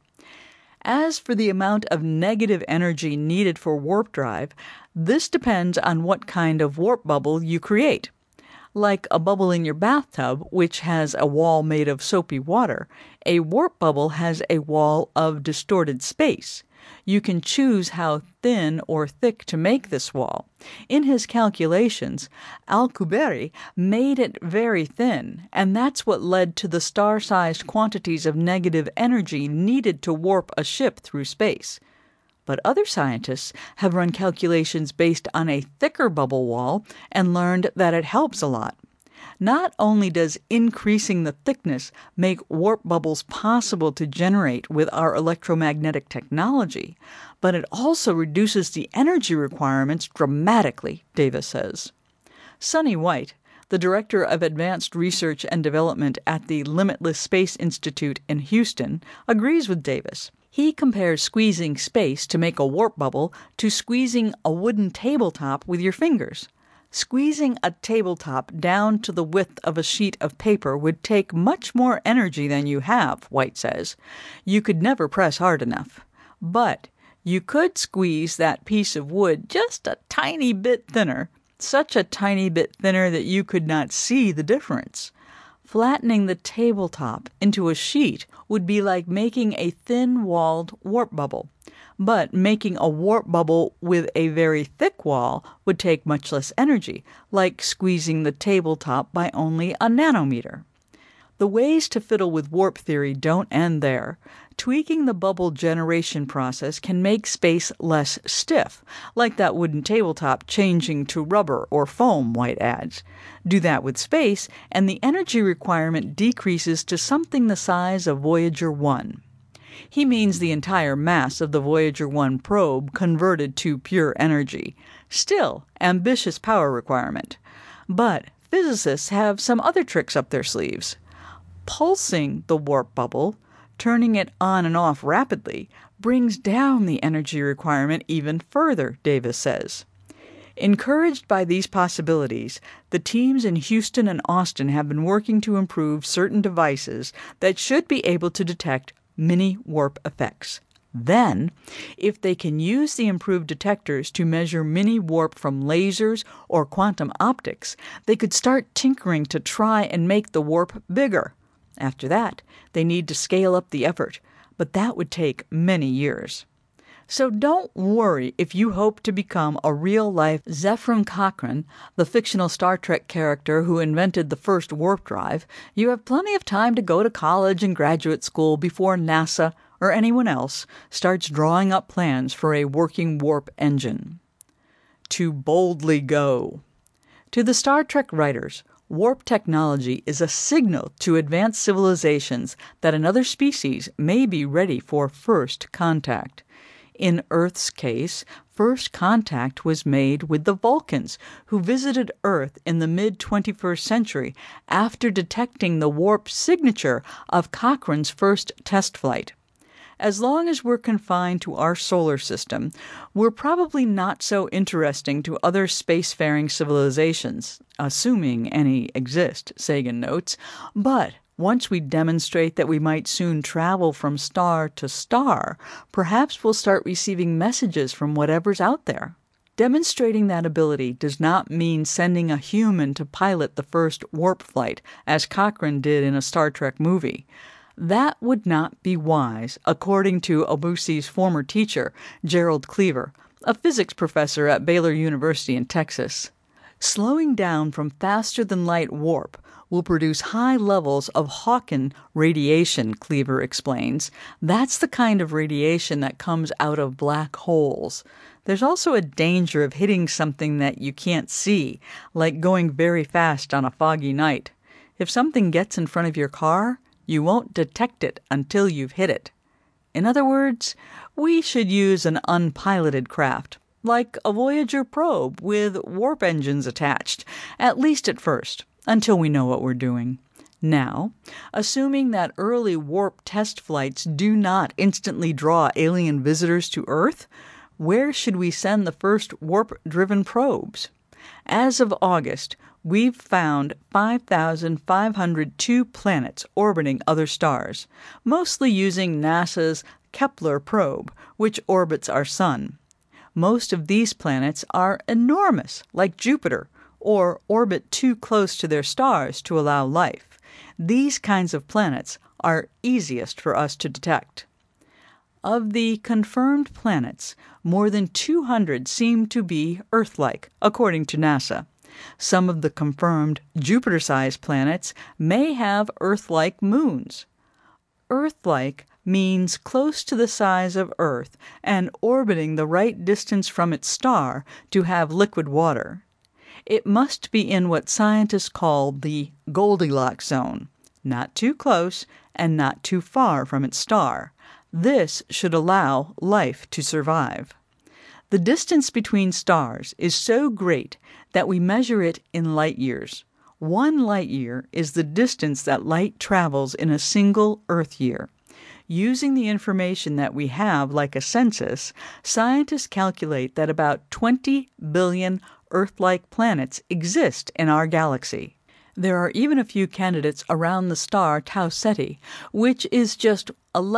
As for the amount of negative energy needed for warp drive, this depends on what kind of warp bubble you create. Like a bubble in your bathtub, which has a wall made of soapy water, a warp bubble has a wall of distorted space. You can choose how thin or thick to make this wall. In his calculations, Alcubierre made it very thin, and that's what led to the star-sized quantities of negative energy needed to warp a ship through space. But other scientists have run calculations based on a thicker bubble wall and learned that it helps a lot. Not only does increasing the thickness make warp bubbles possible to generate with our electromagnetic technology, but it also reduces the energy requirements dramatically, Davis says. Sonny White, the director of advanced research and development at the Limitless Space Institute in Houston, agrees with Davis. He compares squeezing space to make a warp bubble to squeezing a wooden tabletop with your fingers. Squeezing a tabletop down to the width of a sheet of paper would take much more energy than you have, White says. You could never press hard enough. But you could squeeze that piece of wood just a tiny bit thinner, such a tiny bit thinner that you could not see the difference. Flattening the tabletop into a sheet would be like making a thin-walled warp bubble. But making a warp bubble with a very thick wall would take much less energy, like squeezing the tabletop by only a nanometer. The ways to fiddle with warp theory don't end there. Tweaking the bubble generation process can make space less stiff, like that wooden tabletop changing to rubber or foam, White adds. Do that with space, and the energy requirement decreases to something the size of Voyager 1. He means the entire mass of the Voyager 1 probe converted to pure energy. Still, ambitious power requirement. But physicists have some other tricks up their sleeves. Pulsing the warp bubble, turning it on and off rapidly, brings down the energy requirement even further, Davis says. Encouraged by these possibilities, the teams in Houston and Austin have been working to improve certain devices that should be able to detect mini-warp effects. Then, if they can use the improved detectors to measure mini-warp from lasers or quantum optics, they could start tinkering to try and make the warp bigger. After that, they need to scale up the effort, but that would take many years. So don't worry if you hope to become a real-life Zefram Cochrane, the fictional Star Trek character who invented the first warp drive. You have plenty of time to go to college and graduate school before NASA or anyone else starts drawing up plans for a working warp engine. To boldly go. To the Star Trek writers, Warp technology is a signal to advanced civilizations that another species may be ready for first contact. In Earth's case, first contact was made with the Vulcans, who visited Earth in the mid-21st century after detecting the warp signature of Cochrane's first test flight. As long as we're confined to our solar system, we're probably not so interesting to other spacefaring civilizations, assuming any exist, Sagan notes. But once we demonstrate that we might soon travel from star to star, perhaps we'll start receiving messages from whatever's out there. Demonstrating that ability does not mean sending a human to pilot the first warp flight, as Cochrane did in a Star Trek movie. That would not be wise, according to Obusi's former teacher, Gerald Cleaver, a physics professor at Baylor University in Texas. Slowing down from faster-than-light warp will produce high levels of Hawking radiation, Cleaver explains. That's the kind of radiation that comes out of black holes. There's also a danger of hitting something that you can't see, like going very fast on a foggy night. If something gets in front of your car, you won't detect it until you've hit it. In other words, we should use an unpiloted craft, like a Voyager probe with warp engines attached, at least at first, until we know what we're doing. Now, assuming that early warp test flights do not instantly draw alien visitors to Earth, where should we send the first warp-driven probes? As of August, we've found 5,502 planets orbiting other stars, mostly using NASA's Kepler probe, which orbits our sun. Most of these planets are enormous, like Jupiter, or orbit too close to their stars to allow life. These kinds of planets are easiest for us to detect. Of the confirmed planets, more than 200 seem to be Earth-like, according to NASA. Some of the confirmed Jupiter-sized planets may have Earth-like moons. Earth-like means close to the size of Earth and orbiting the right distance from its star to have liquid water. It must be in what scientists call the Goldilocks zone, not too close and not too far from its star. This should allow life to survive. The distance between stars is so great that we measure it in light years. 1 light year is the distance that light travels in a single Earth year. Using the information that we have, like a census, scientists calculate that about 20 billion Earth-like planets exist in our galaxy. There are even a few candidates around the star Tau Ceti, which is just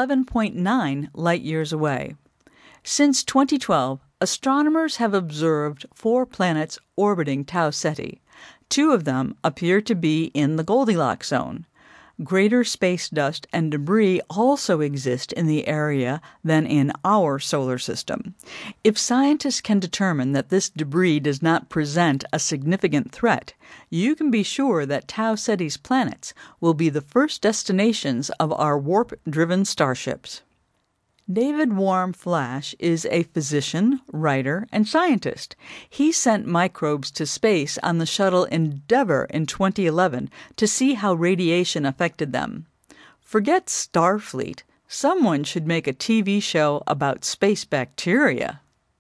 11.9 light-years away. Since 2012, astronomers have observed 4 planets orbiting Tau Ceti. 2 of them appear to be in the Goldilocks zone. Greater space dust and debris also exist in the area than in our solar system. If scientists can determine that this debris does not present a significant threat, you can be sure that Tau Ceti's planets will be the first destinations of our warp-driven starships. David Warm Flash is a physician, writer, and scientist. He sent microbes to space on the shuttle Endeavour in 2011 to see how radiation affected them. Forget Starfleet. Someone should make a TV show about space bacteria.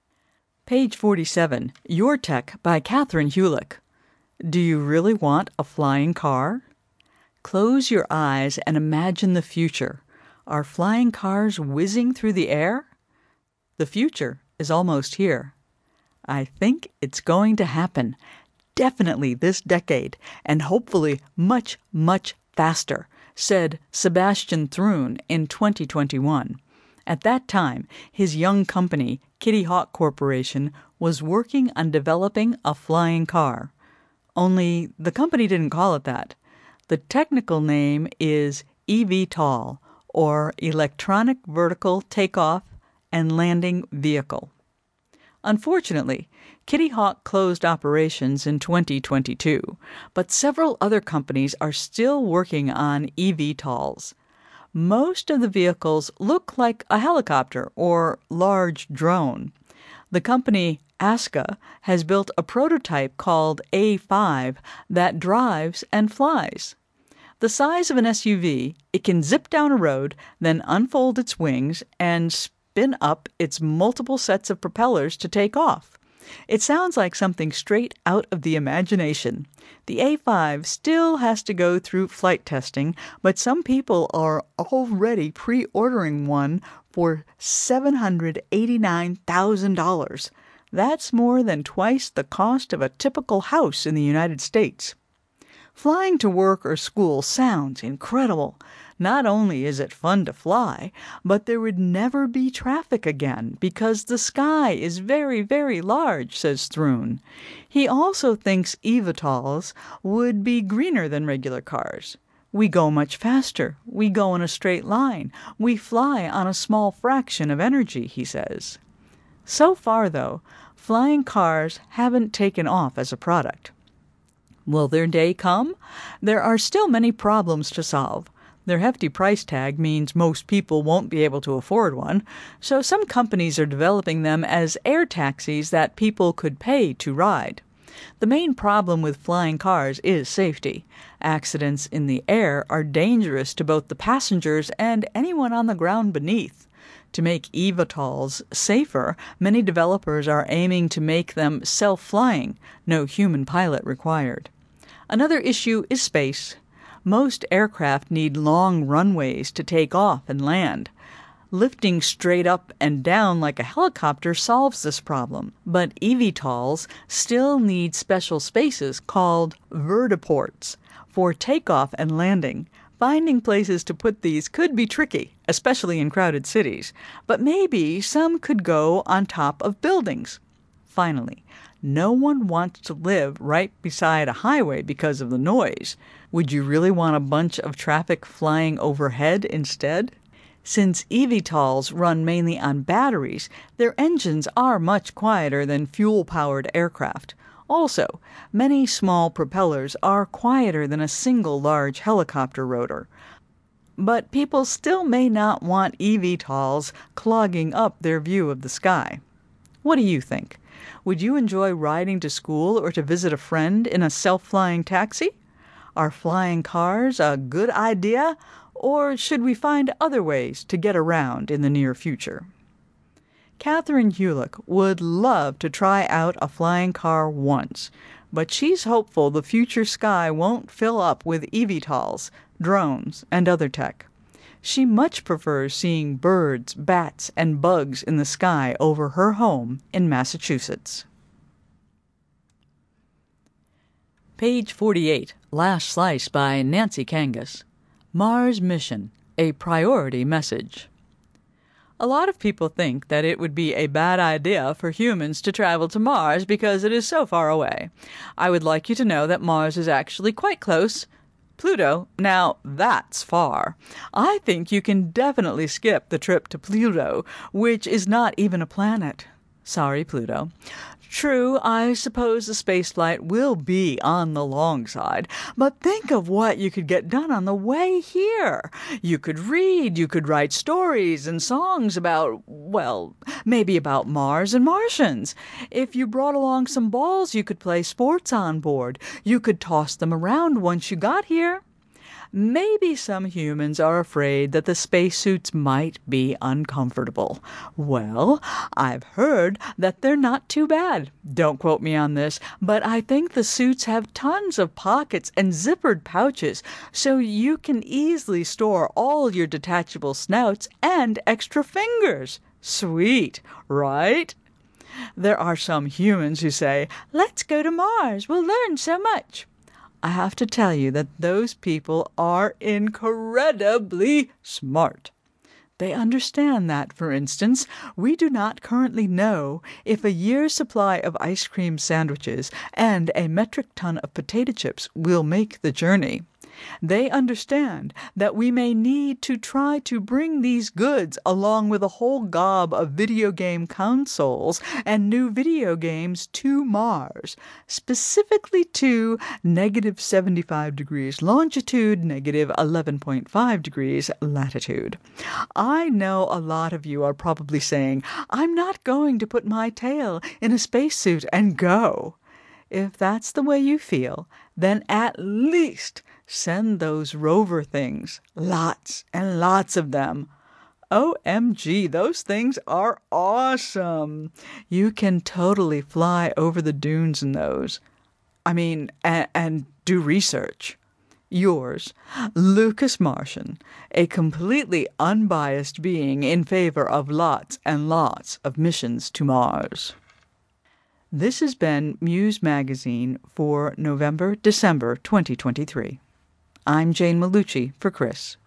Page 47, Your Tech by Catherine Hulick. Do you really want a flying car? Close your eyes and imagine the future. Are flying cars whizzing through the air? The future is almost here. I think it's going to happen, definitely this decade, and hopefully much, much faster, said Sebastian Thrun in 2021. At that time, his young company, Kitty Hawk Corporation, was working on developing a flying car. Only the company didn't call it that. The technical name is eVTOL, or Electronic Vertical Takeoff and Landing Vehicle. Unfortunately, Kitty Hawk closed operations in 2022, but several other companies are still working on eVTOLs. Most of the vehicles look like a helicopter or large drone. The company Aska has built a prototype called A5 that drives and flies. The size of an SUV, it can zip down a road, then unfold its wings and spin up its multiple sets of propellers to take off. It sounds like something straight out of the imagination. The A5 still has to go through flight testing, but some people are already pre-ordering one for $789,000. That's more than twice the cost of a typical house in the United States. Flying to work or school sounds incredible. Not only is it fun to fly, but there would never be traffic again because the sky is very, very large, says Thrun. He also thinks eVTOLs would be greener than regular cars. We go much faster. We go in a straight line. We fly on a small fraction of energy, he says. So far, though, flying cars haven't taken off as a product. Will their day come? There are still many problems to solve. Their hefty price tag means most people won't be able to afford one, so some companies are developing them as air taxis that people could pay to ride. The main problem with flying cars is safety. Accidents in the air are dangerous to both the passengers and anyone on the ground beneath. To make eVTOLs safer, many developers are aiming to make them self-flying, no human pilot required. Another issue is space. Most aircraft need long runways to take off and land. Lifting straight up and down like a helicopter solves this problem, but eVTOLs still need special spaces called vertiports for takeoff and landing. Finding places to put these could be tricky, especially in crowded cities, but maybe some could go on top of buildings. Finally, no one wants to live right beside a highway because of the noise. Would you really want a bunch of traffic flying overhead instead? Since eVTOLs run mainly on batteries, their engines are much quieter than fuel-powered aircraft. Also, many small propellers are quieter than a single large helicopter rotor. But people still may not want eVTOLs clogging up their view of the sky. What do you think? Would you enjoy riding to school or to visit a friend in a self-flying taxi? Are flying cars a good idea, or should we find other ways to get around in the near future? Catherine Hulick would love to try out a flying car once, but she's hopeful the future sky won't fill up with eVTOLs, drones, and other tech. She much prefers seeing birds, bats, and bugs in the sky over her home in Massachusetts. Page 48, last slice by Nancy Kangas. Mars Mission, a priority message. A lot of people think that it would be a bad idea for humans to travel to Mars because it is so far away. I would like you to know that Mars is actually quite close. Pluto, now that's far. I think you can definitely skip the trip to Pluto, which is not even a planet. Sorry, Pluto. True, I suppose the spaceflight will be on the long side, but think of what you could get done on the way here. You could read, you could write stories and songs about, well, maybe about Mars and Martians. If you brought along some balls, you could play sports on board. You could toss them around once you got here. Maybe some humans are afraid that the spacesuits might be uncomfortable. Well, I've heard that they're not too bad. Don't quote me on this, but I think the suits have tons of pockets and zippered pouches, so you can easily store all your detachable snouts and extra fingers. Sweet, right? There are some humans who say, "Let's go to Mars, we'll learn so much." I have to tell you that those people are incredibly smart. They understand that, for instance, we do not currently know if a year's supply of ice cream sandwiches and a metric ton of potato chips will make the journey. They understand that we may need to try to bring these goods along with a whole gob of video game consoles and new video games to Mars, specifically to -75 degrees longitude, -11.5 degrees latitude. I know a lot of you are probably saying, I'm not going to put my tail in a spacesuit and go. If that's the way you feel, then at least send those rover things, lots and lots of them. OMG, those things are awesome. You can totally fly over the dunes in those. And do research. Yours, Lucas Martian, a completely unbiased being in favor of lots and lots of missions to Mars. This has been Muse Magazine for November-December 2023. I'm Jane Malucci for Chris.